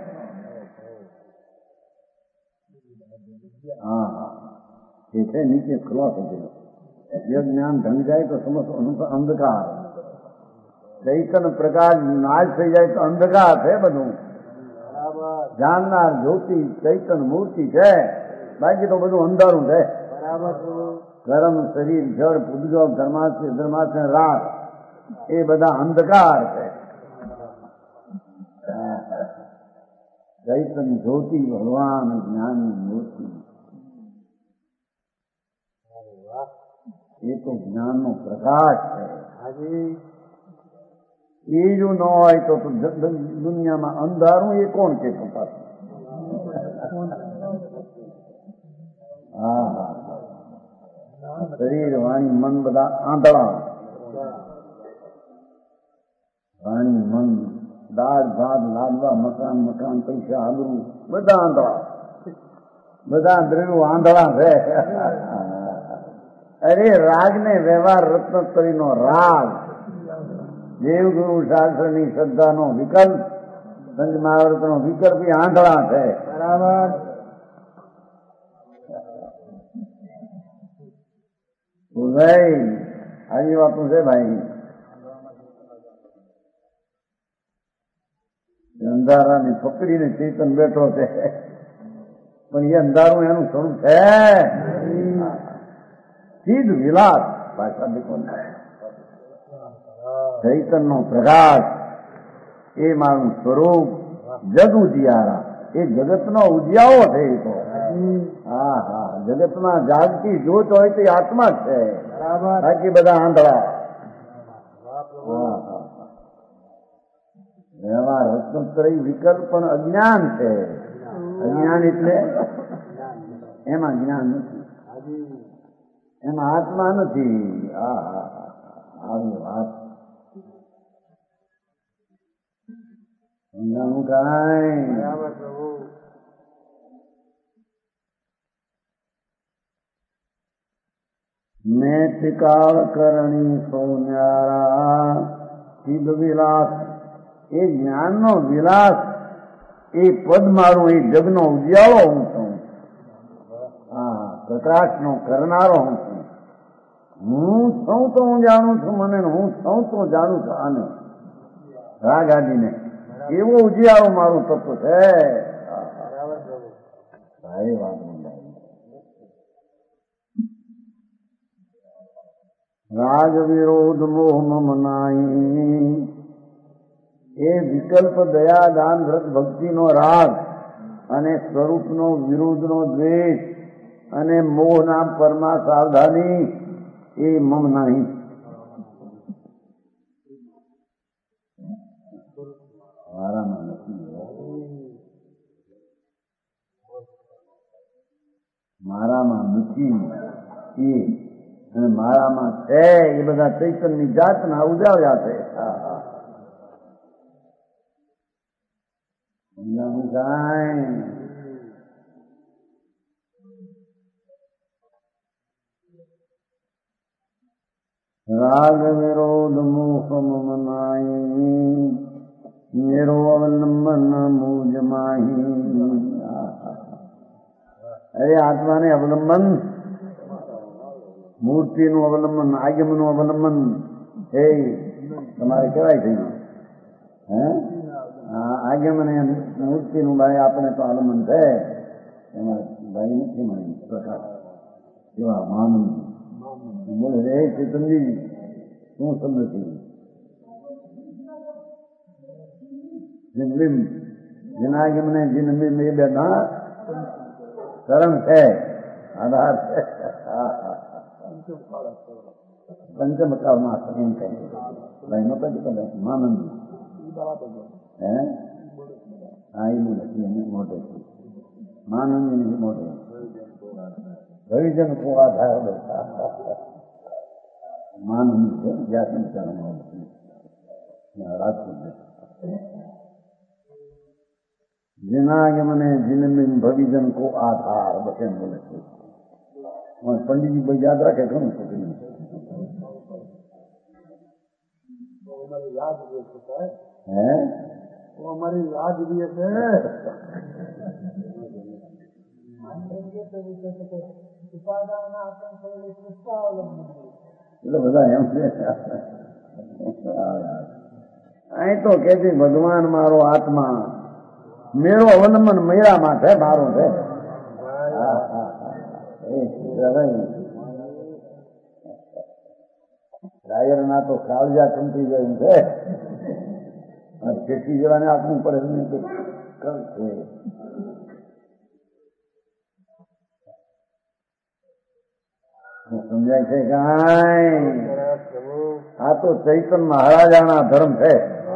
હા એ છે નીચે ખુલાસો છે. જે જ્ઞાન ઢંગ જાય તો સમજ અંધકાર. ચૈતન્ય પ્રકાશ નાશ થઈ જાય તો અંધકાર છે બધું. જાણનાર જ્યોતિ ચૈતન્ય મૂર્તિ છે, બાકી તો બધું અંધારું છે. ગરમ શરીર જળ પૂજ્યો ધર્માશ રાગ એ બધા અંધકાર છે. ચૈતન્ય જ્યોતિ ભગવાન જ્ઞાનની મૂર્તિ એ તો જ્ઞાનનો પ્રકાશ છે. એ જો ન હોય તો દુનિયામાં અંધારું એ કોણ કે પાછું? હા શરીર વાણી મન બધા આંધળા. વાણી મન દાળ ભાત લાદવા મકાન મકાન પૈસા આબરૂ બધા આંધળા. બધા દ્રવ્યો આંધળા છે. અરે રાગ ને વ્યવહાર રત્નોત્તરીનો રાગ, દેવગુરુ શાસ્ત્રની શ્રદ્ધાનો વિકલ્પ, સંત મહાવ્રતનો વિકલ્પ એ આંધળા છે. બરાબર. ભાઈ આવી વાતું છે ભાઈ. અંધારાને પકડીને ચેતન બેઠો છે, પણ એ અંધારું એનું સ્વરૂપ છે. ચિદ વિલાસ ભાષા દેખો, ચૈતનનો પ્રકાશ એ મારું સ્વરૂપ. જગ ઉજિયારા એ જગતનો ઉજિયારો છે. એ તો હા હા જગતમાં જાગતી જોત હોય તો એ આત્મા જ છે, બાકી બધા આંધળા. વ્યવહાર રત્નોત્તરી વિકલ્પ પણ અજ્ઞાન છે. અજ્ઞાન એટલે એમાં જ્ઞાન નથી, એમાં આત્મા નથી. આવી વાત સમજાણું કાંઈ? મેં ત્રિકાળ કરણી સોન્યારા ચિદ વિલાસ એ જ્ઞાનનો વિલાસ એ પદ મારું એ જગનો ઉજ્યાળો હું છું. હા પ્રકાશનો કરનારો હું છું. હું સૌ તો હું જાણું છું મને, હું સૌ તો જાણું છું આને રાગ આદિને. એવો ઉજિયાળો મારું તત્વ છે. સારી વાત રાગ વિરોધ મોહ મમ નાઈ એ વિકલ્પ દયા દાન વ્રત ભક્તિનો રાગ અને સ્વરૂપનો વિરોધનો દ્વેષ અને મોહના પરમા સાવધાની એ મમ નહીં. વારામાં નથી. મારામાં મૂકી એ અને મારામાં છે એ બધા ચૈતનની જાતના ઉજાવ્યા છે. રાગ વિરોધ મોહ મનાઈ મેરો અવલંબન મૂજ માહી. અરે આત્માને અવલંબન, મૂર્તિનું અવલંબન, આગમનું અવલંબન હે તમારે કેવાય થયું હે આગમન એ મૂર્તિનું ભાઈ આપણે તો આલમન છે એમાં ભાઈ નથી મળી પ્રકાશ એવા માનવ બોલે રે ચેતનજી શું સમજ જિનબિમ જિનાગમને જિનબિમ એ બેઠા શરણ છે, આધાર છે. પંચમકાળમાં એમ કહે ભાઈ નો કદી માનંદ હે હા એ બોલે મોટે માનંદ નથી મોટે ભવિજન કો આધાર માનંદ છે જ્યાં રાજપૂત जिनागमने जिनमिन भविजन को आधार बचे बोले पंडित जी भाई याद रखे घणું છોકરી याद भी है हैं वो हमारी याद भी है એટલે બધા એમ છે અહીં તો કે છે ભગવાન મારો આત્મા મેરો અવલંબન મેરામાં છે, મારો છે. ડાયર ના તો કાળજા ચમકી જાય છે, ખેતી જેવાને આપવું પડે સમજાય છે કાંઈ? આ તો ચૈતન મહારાજાના ધર્મ છે.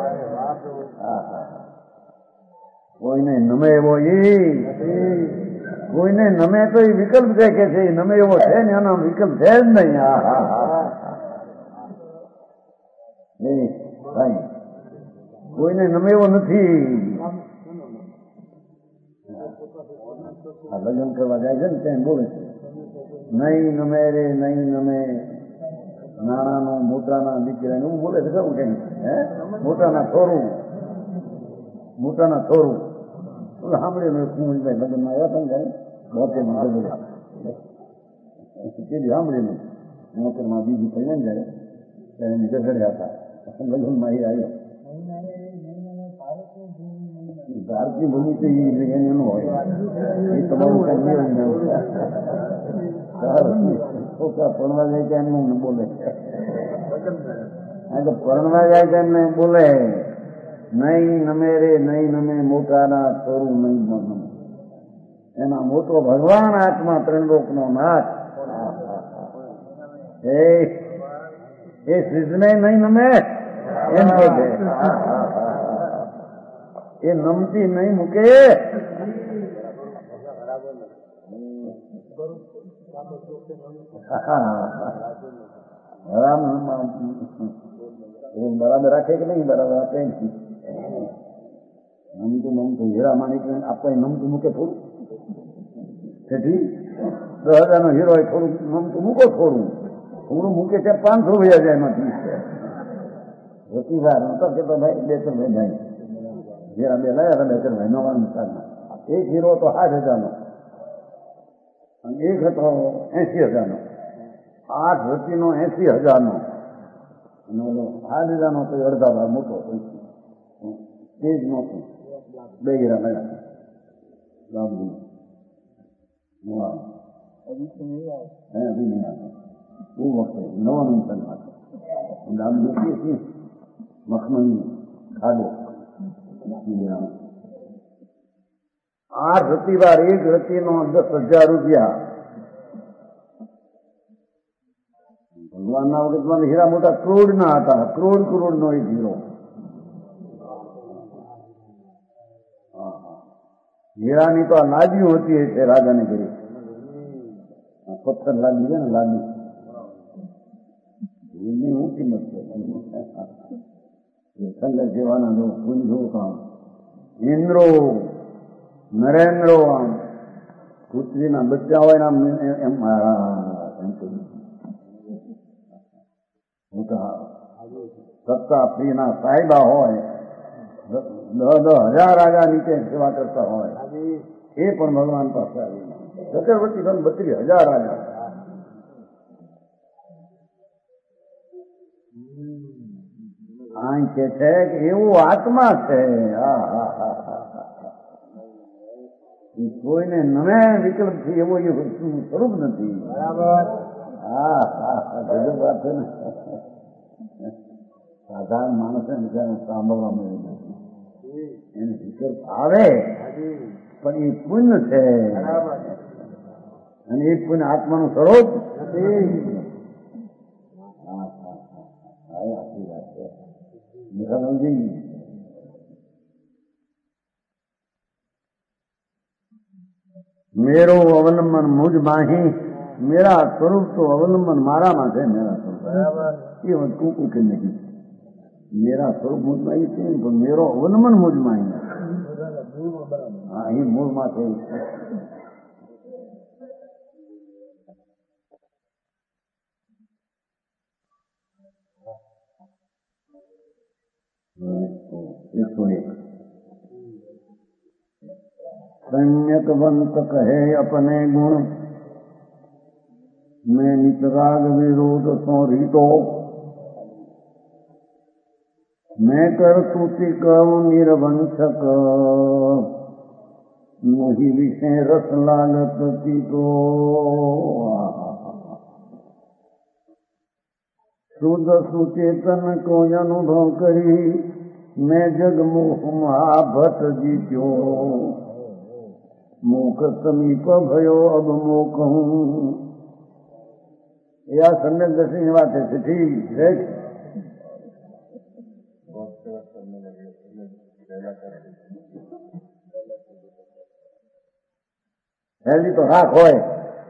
કોઈને નમે એવો કોઈને નમે તો એ વિકલ્પ છે કે છે નમે એવો છે ને એનો વિકલ્પ છે જ નહીં. ભાઈ કોઈને નમે એવો નથી. આ લગ્ન કરવા જાય છે ને ત્યાં બોલે છે નહીં નમે રે નહીં નમે નાણાનો મોટાના દીકરા એવું બોલે છે. કેવું કઈ હે મોટાના થોરું સાંભળ્યું કુંવરભાઈ લગ્નમાં આવ્યા હતા ને જયારે બોતેરમાં સાંભળેલું મોતરમાં બીજી પડી ને જયારે ત્યારે એને ગઢડ્યા હતા લગ્નમાં એ આવ્યો. ભારતીય ભૂમિ તો એને ન હોય એ તમારું કઈ છોકરા પરણવા જાય તો એમનું બોલે તો પરણવા જાય તો એમને બોલે નહીં નમે રે નહીં નમે મોટાના થોરું નહીં નમે. એમાં મોટો ભગવાન આત્મા ત્રણલોકનો નાથ એ સિદ્ધને નહીં નમે એમ કે છે. એ નમતી નહીં મૂકે. બરાબર રાખે કે નહીં બરાબર આપે નમતું હીરા માણિક આપણે નમતું મૂકે થોડું તેથી 10,000 હીરો હોય થોડું નમતું મૂકો થોડું મૂકે ત્યાં 500 વયા જાય એમાંથી. રતિવાર નતો કે ભાઈ 2-3 ભાઈ હીરા 2 લાયા હતા 2-3 ભાઈ નવા નુકસાનમાં. એક હીરો તો 60,000 અને એક હતો 80,000. 8 રતિનો 80,000 અને ઓલો 60,000 તો અડધા ભાગ મોટો તે જ નહોતું. 2 હીરા મળ્યા વખતે નવા નુકસાન માટે આમ દેખીએ છીએ મખમલી ખાડો 8 રતિવાર એક રતિનો 10,000 રૂપિયા. ભગવાનના વખતમાં હીરા મોટા કરોડના હતા. કરોડનો એક હીરો. હીરાની તો આ નાદીઓ હતી છે રાજાને ઘરે. પથ્થર લાગી છે ને લાગી એની શું કિંમત છે? સંઘ સેવાના જો પુંજો કામ ઇન્દ્રો નરેન્દ્રો આમ પૃથ્વીના બચ્ચા હોય ને એમ સત્તા પ્રિયના સાહેબા હોય 10,000 રાજા નીચે સેવા કરતા હોય એ પણ ભગવાન પાસે આવી ચક્રવર્તી 32,000 રાજા આ કે છે કે એવું આત્મા છે. કોઈને નવે વિકલ્પ છે એવો એ વસ્તુનું સ્વરૂપ નથી. ગજબ વાત છે ને. સાધારણ માણસે બિચારા સાંભળવા મળે એને વિકલ્પ આવે પણ એ પુણ્ય છે અને એ પુણ્ય આત્માનું સ્વરૂપ આખી વાત છે. મેરો અવલંબન મુજ માહી મેરા સ્વરૂપ તો અવલંબન મારામાં છે. મેરા સ્વરૂપ એ વસ્તુ કોઈ નથી. મેરા સ્વરૂપ મુજ માહી છે પણ મેરો અવલંબન મુજ માહી. હા એ મૂળમાં છે. सम्यकवंत कहे अपने गुण मैं नितराग विरोध सो रीतो मैं कर स्तुति कहूं निरवंशक मोहि विषय रस लागत तो शुद्ध सुचेतन को अनुभव करी मैं जगमोह महाभट जीत्यो मोक समीप भयो अब मोक हूँ. या सम्यक दर्शन ની વાત છે. ઠીક હેલ્દી તો રાખ હોય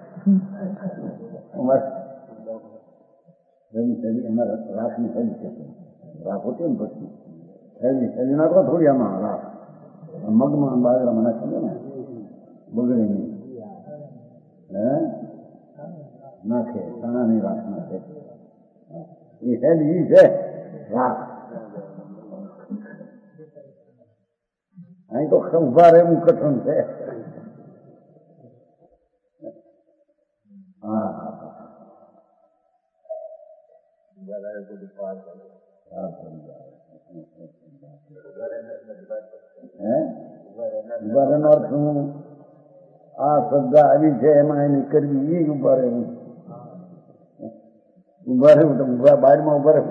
અમારા રાખની હેલ્દી છે. રાખ હોતી ને પછી હેલ્દી નાખો થોડી આમાં રાખ મગમાં બાજરામાં નાખે ને બગડે નહીં. નાખે ચણાની રાખ નાખે એ હેલ્દી છે રાખ. અહીં તો ઉભા રહેવું કઠણ છે. ઉભારેનો અર્થ હું આ શ્રદ્ધા આવી છે એમાં એની કરવી એ ઉભા રહેવું. ઉભા રહેવું તો ઉભા બારમાં ઉભા રહેવું.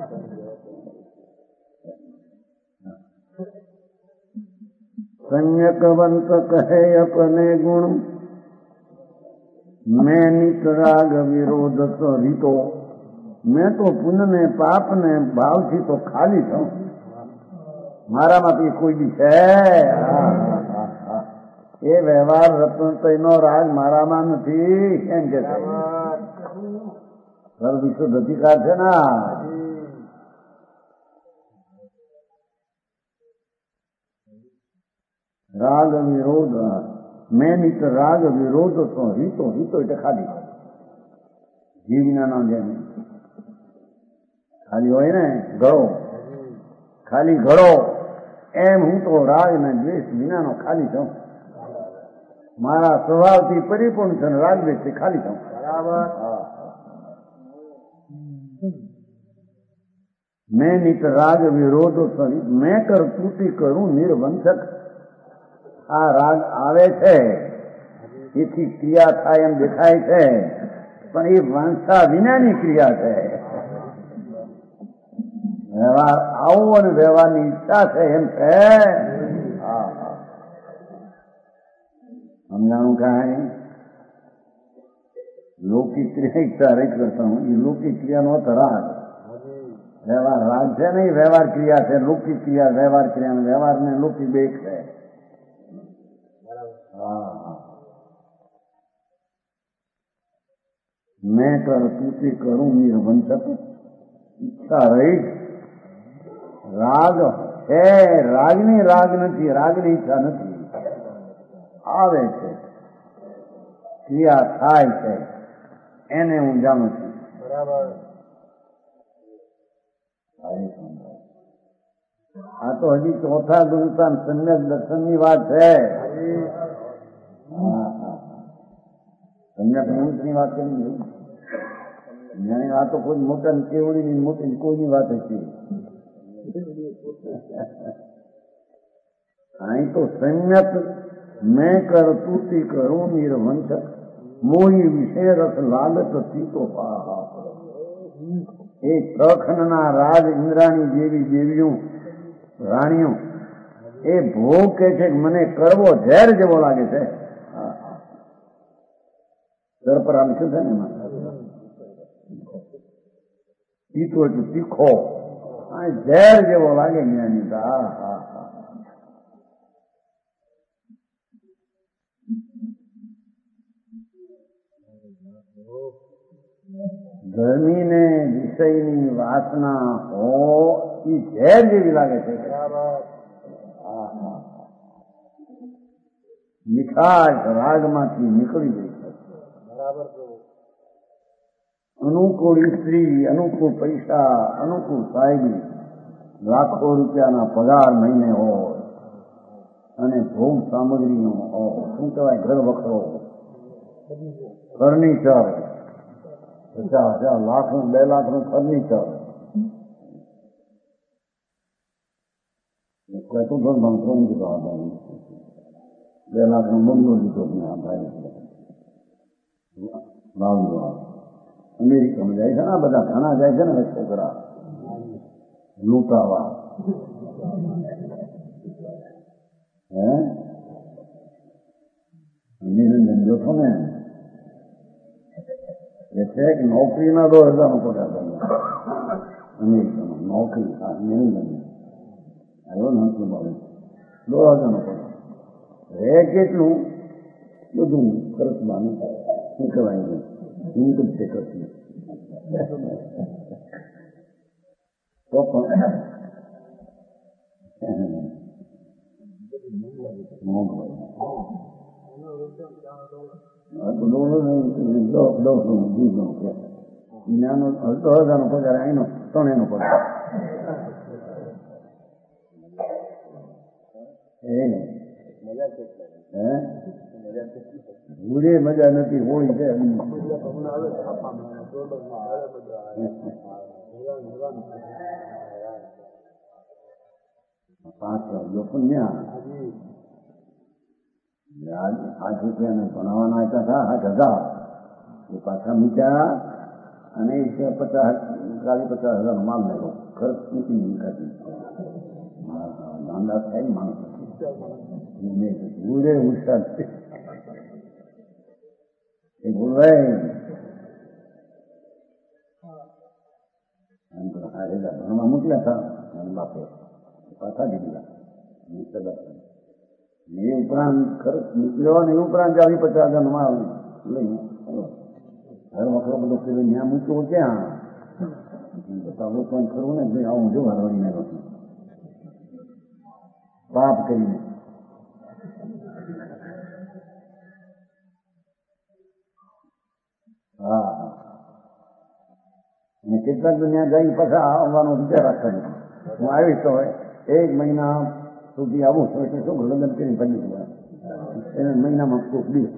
સંયકવંત કહે અપને ગુણ મેં નિત રાગ વિરોધ રીતો મેં તો પુણ્ય ને પાપ ને ભાવથી તો ખાલી છું. મારામાંથી કોઈ બી છે એ વ્યવહાર રત્નનો રાગ મારામાં નથી એમ કે છે. સર્વ વિશુદ્ધ અધિકાર છે ને. રાગ વિરોધ મેં નિત રાગ વિરોધ તો રીતો રીતો એટલે ખાલી જીવ વિનાનો જેમ ખાલી હોય ને ઘડો ખાલી ઘડો એમ હું તો રાગ ને દ્વેષ વિનાનો ખાલી છું. મારા સ્વભાવથી પરિપૂર્ણ છે રાગ દ્વેષથી ખાલી છું. મેં નિત રાગ વિરોધ મેં કર તૂટી કરું નિર્વંશક. આ રાગ આવે છે એથી ક્રિયા થાય એમ દેખાય છે પણ એ વંશા વિનાની ક્રિયા છે. વ્યવહાર આવો અને વ્યવહારની ઈચ્છા છે એમ છે. સમજાણું કાંઈ લૌકિક ક્રિયા ઈચ્છા રહી કરતા હું એ લૌકિક ક્રિયાનો અર્થ રાગ. વ્યવહાર રાગ છે ને એ વ્યવહાર ક્રિયા છે. લૌકિક ક્રિયા વ્યવહાર ક્રિયા વ્યવહાર ને લૌકિક બે છે. મેં કર તું કરું નિર્વંશક. ઈચ્છા રહી રાગ છે, રાગની રાગ નથી, રાગની ઈચ્છા નથી. આવે છે, ક્રિયા થાય છે, એને હું જાણું છું. બરાબર. આ તો હજી ચોથા ગુરુતાન સમ્યક દર્શનની વાત છે. સમ્યક મુહૂર્તની વાત કરી. આ તો કોઈ મોટા કેવડીની મોટી કોઈની વાત હતી. અહીં તો સમ્યક મેં કર તું કરું નિર્વંશક. મોહી વિષય રસ લાગત સીતો પાહા. એ પ્રખંડના રાજ ઇન્દ્રાણી જેવી દેવીઓ રાણીઓ એ ભોગ કે છે કે મને કરવો ઝેર જેવો લાગે છે. સર્પરામ શું છે ને એમાં તીતો એટલે તીખો, ઝેર જેવો લાગે જ્ઞાની. ધર્મીને વિષયની વાસના હો એ ઝેર જેવી લાગે છે. મીઠાશ રાગમાંથી નીકળી ગઈ છે. અનુકૂળ સ્ત્રી, અનુકૂળ પૈસા, અનુકૂળ સાહેબી, લાખો રૂપિયાના પગાર મહિને હોય અને ભોગ સામગ્રીનો શું કહેવાય ઘર વખરો, ફર્નિચર, 50,000 લાખનું 2 લાખનું ફર્નિચર. તું થોડું ભણતો નથી તો 2 લાખનો બંગલો લીધો ભાવનો. અમેરિકામાં જાય છે ને બધા ઘણા જાય છે ને છોકરા લૂંટાવા. નિરંજન જોશો ને એ છે કે નોકરીના 2,000 પગાર અમેરિકામાં નોકરી. નિરંજન આવ્યો નથી મળે 2,000 પગાર. રે કેટલું બધું ખર્ચવાનું શું કહેવાય ઇન્કમ ટેક્સ તો પણ $10,000 પગાર, અહીંનો 3 પગાર. ગુરે મજા નથી, હોળી છે. ₹8 ભણાવવાના હતા 8,000 એ પાછા મૂક્યા અને 50,000 માલ લેવો ખર્ચ નથી નીકળતી. ગાંડા થાય માણસ. ગુરે હોશિયાર છે એ બોલવાય ભણવા મોકલ્યા હતા બાપે પાછા દીધા. એ ઉપરાંત ખર્ચ નીકળ્યો ને એ ઉપરાંત 50,000 માલ લઈને ઘર વખરો બધો પેલો ત્યાં મૂક્યો ક્યાં પણ ખરું ને ભાઈ આવું જો હરવાડીને નથી પાપ કરીને. હા અને કેટલાક તો ત્યાં જઈ પાછા આવવાનો વિચાર રાખતા નથી. હું આવીશ તો 1 મહિના સુધી આવું છું એટલે શું લગ્ન કરીને ભાગી જવા એને મહિનામાં કોઈક દિવસ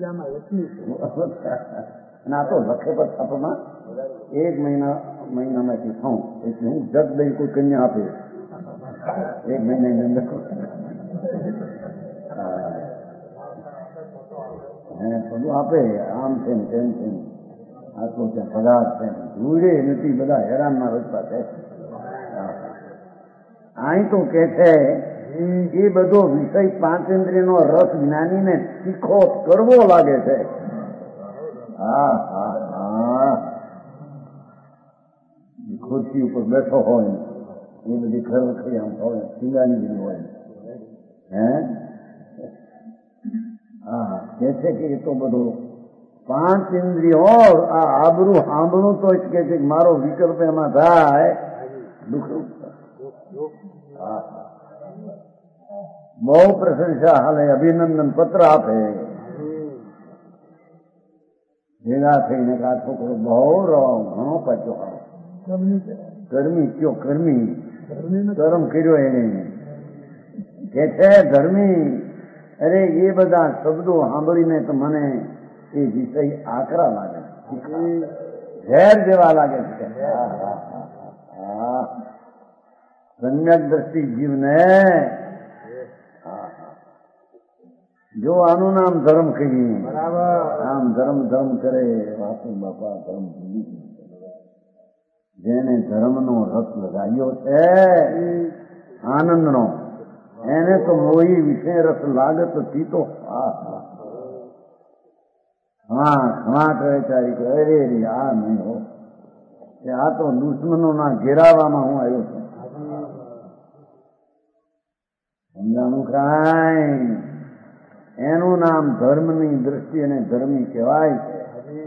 અને આ તો લખે પર છાપમાં 1 મહિનામાંથી થાઉં એટલે હું જગ દઈ કોઈ કન્યા આપે 1 મહિનાની અંદર બધું આપે. આમ છે ને તેમ છે ને આટલો ત્યાં પગાર છે જોડે નથી, બધા હેરાનના રસ્તા છે. અહીં તો કે છે એ બધો વિષય 5 ઇન્દ્રિયનો રસ જ્ઞાનીને તીખો કરવો લાગે છે. ખુરશી ઉપર બેઠો હોય એ બધી ખરખરી આમ હોય સિંગાની બધી હોય કે છે કે એ તો બધો પાંચ ઇન્દ્રિયો આ આબરૂ સાંભળું તો જ કે મારો વિકલ્પ એમાં થાય દુઃખ. બહુ પ્રશંસા હાલે, અભિનંદન પત્ર આપે. ભેગા થઈને આ છોકરો બહુ ઘણો પાછો ગરમી કયો ગરમી ગરમ કર્યો એને કે છે ધર્મી. અરે એ બધા શબ્દો સાંભળીને તો મને એ વિષય આકરા લાગે, ઝેર જેવા લાગે છે. સમ્યક દ્રષ્ટિ જીવને જો આનું નામ ધર્મ કહીએ, આમ ધર્મ ધર્મ કરે વાસુ બાપા ધર્મ ભૂલી. જેને ધર્મનો રસ લગાવ્યો છે આનંદનો, એને તો મોહી વિષય રસ લાગત પીતો. હા કરે ચારી કરે અરે રે આ નહીં હો, આ તો દુશ્મનોના ઘેરાવામાં હું આવ્યો છું. સમજાણું કાંઈ? એનું નામ ધર્મની દ્રષ્ટિ અને ધર્મી કહેવાય છે.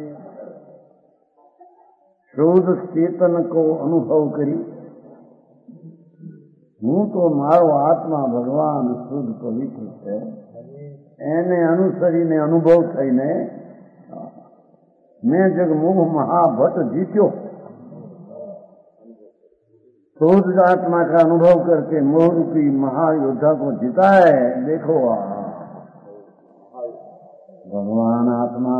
શુદ્ધ ચેતન કો અનુભવ કરી હું તો મારો આત્મા ભગવાન શુદ્ધ પવિત્ર છે, એને અનુસરીને અનુભવ થઈને મેં જગમોહ महाभट्ट जीत्यो. शुद्ध आत्मा का अनुभव करके मोह रूपी महायोद्धा को जीता है. देखो भगवान आत्मा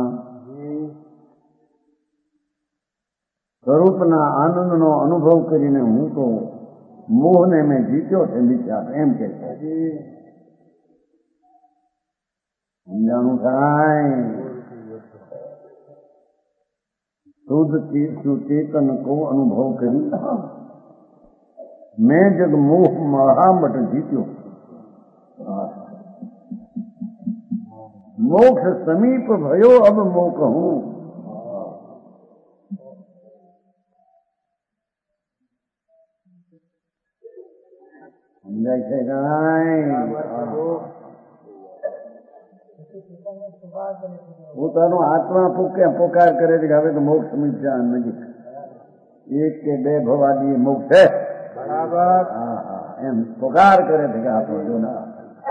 સ્વરૂપના આનંદનો અનુભવ કરીને હું તો મોહને મેં જીત્યો છે વિચાર એમ કે છે. સમજાણું કાંઈ? શુદ્ધ ચેતન કો અનુભવ કરી મેં જગ મોહ મહામટ જીત્યો. મોક્ષ સમીપ ભયો અબ મોહ કહું. સમજાય છે કાંઈ? પોતાનો આત્મા પોકાર કરે છે કે હવે તો મોક્ષ સમીપ જા નજીક, એક કે બે ભવાદી મોક્ષ છે બરાબર. એમ પોકાર કરે છે કે આપણો જો ના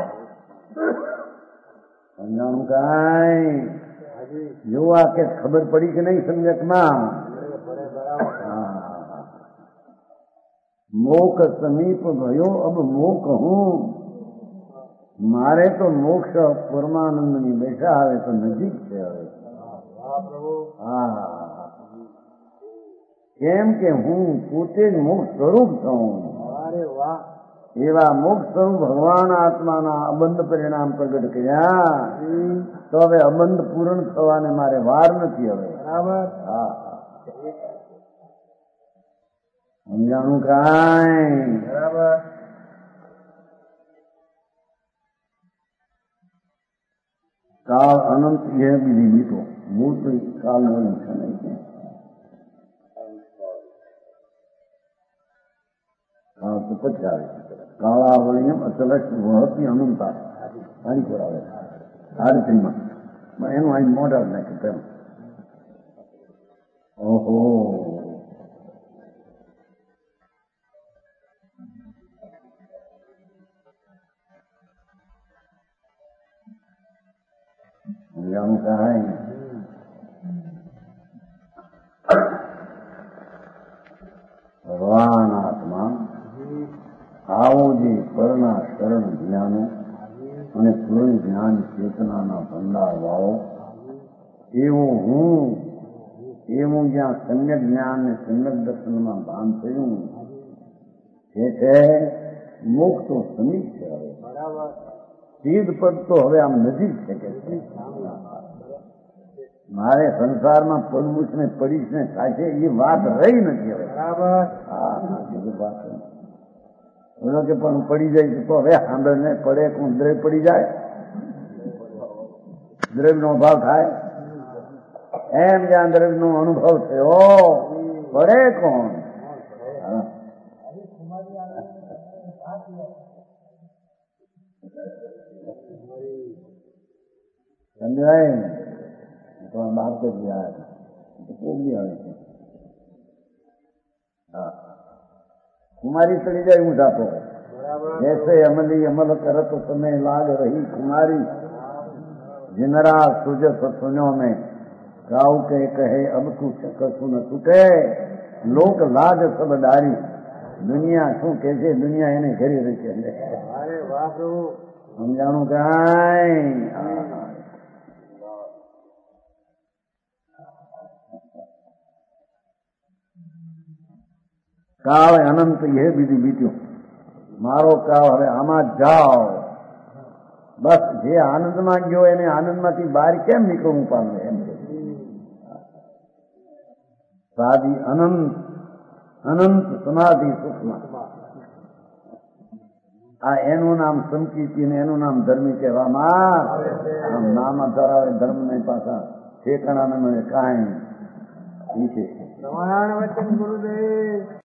સમજાણું કાંઈ? જોવા કે ખબર પડી કે નહીં સમ્યકમાં? મોક્ષ સમીપ ભયો અબ મોહ કહું. મારે તો મોક્ષ પરમાનંદની બેઠા આવે તો નજીક છે હવે. કેમ કે હું પોતે જ મોક્ષ સ્વરૂપ છું. એવા મોક્ષ સ્વરૂપ ભગવાન આત્માના અબંધ પરિણામ પ્રગટ કર્યા તો હવે અબંધ પૂર્ણ થવાને મારે વાર નથી હવે. બરાબર. સમજાણું કાંઈ? બરાબર. કાળ અનંત એ બીજી બીતો ભૂત કાળ અનંત છે નહીં. કાળ તો પછી આવે છે. કાળાવળીયમ અચલ વહતી અનંતા સારી કરાવે આ રીતમાં એનું અહીં મોઢા નાખ્યું તેમ. ઓહો સમજાણું કાંઈ? ભગવાન આત્મા આવો જે પરના શરણ જ્ઞાનો અને પૂર્ણ જ્ઞાન ચેતનાના ભંડાર વાળો એવો હું, એવું જ્યાં સમ્યક જ્ઞાન ને સમ્યક દર્શનમાં ભાન થયું એ છે મોક્ષ તો સમીપ છે હવે. બરાબર. સિદ્ધ પદ તો હવે આમ નજીક છે કે મારે સંસારમાં પડવું ને પડીશ ને થાય એ વાત રહી નથી હવે. બરાબર. વાત બોલો કે પણ પડી જાય તો હવે સાંભળને પડે કોણ દ્રવ્ય પડી જાય, દ્રવ્યનો અભાવ થાય એમ જ્યાં દ્રવ્યનો અનુભવ થયો પડે કોણ? સમજાય? તો આ બાપ જ ગયા કોબી આવે છે. હા, કુમારી ચડી જાય ઊંધા તો जैसे अमली अमल करत समय लाग रही कुमारी जिनरा सुजत सुनो में गाँव के कहे अब तू कछु न छूटे लोक लाज सब डारी दुनिया शू के છે દુનિયા એને ઘેરી રહી છે. અરે વાહ પ્રભુ, સમજાણું કાંઈ કાળ અનંત એ બીજું બીજું મારો કાળ હવે આમાં જાઓ બસ. જે આનંદમાં ગયો એને આનંદમાંથી બહાર કેમ નીકળવું પામે એમ સાદી અનંત અનંત સમાધિ સુખમાં. આ એનું નામ સંકીર્તિ ને એનું નામ ધર્મી કહેવામાં. આમ નામ ધરાવે ધર્મ ને પાછા ઠેકાણા ને મળે કાંઈ વિશેષ. પ્રમાણ વચન ગુરુદેવ.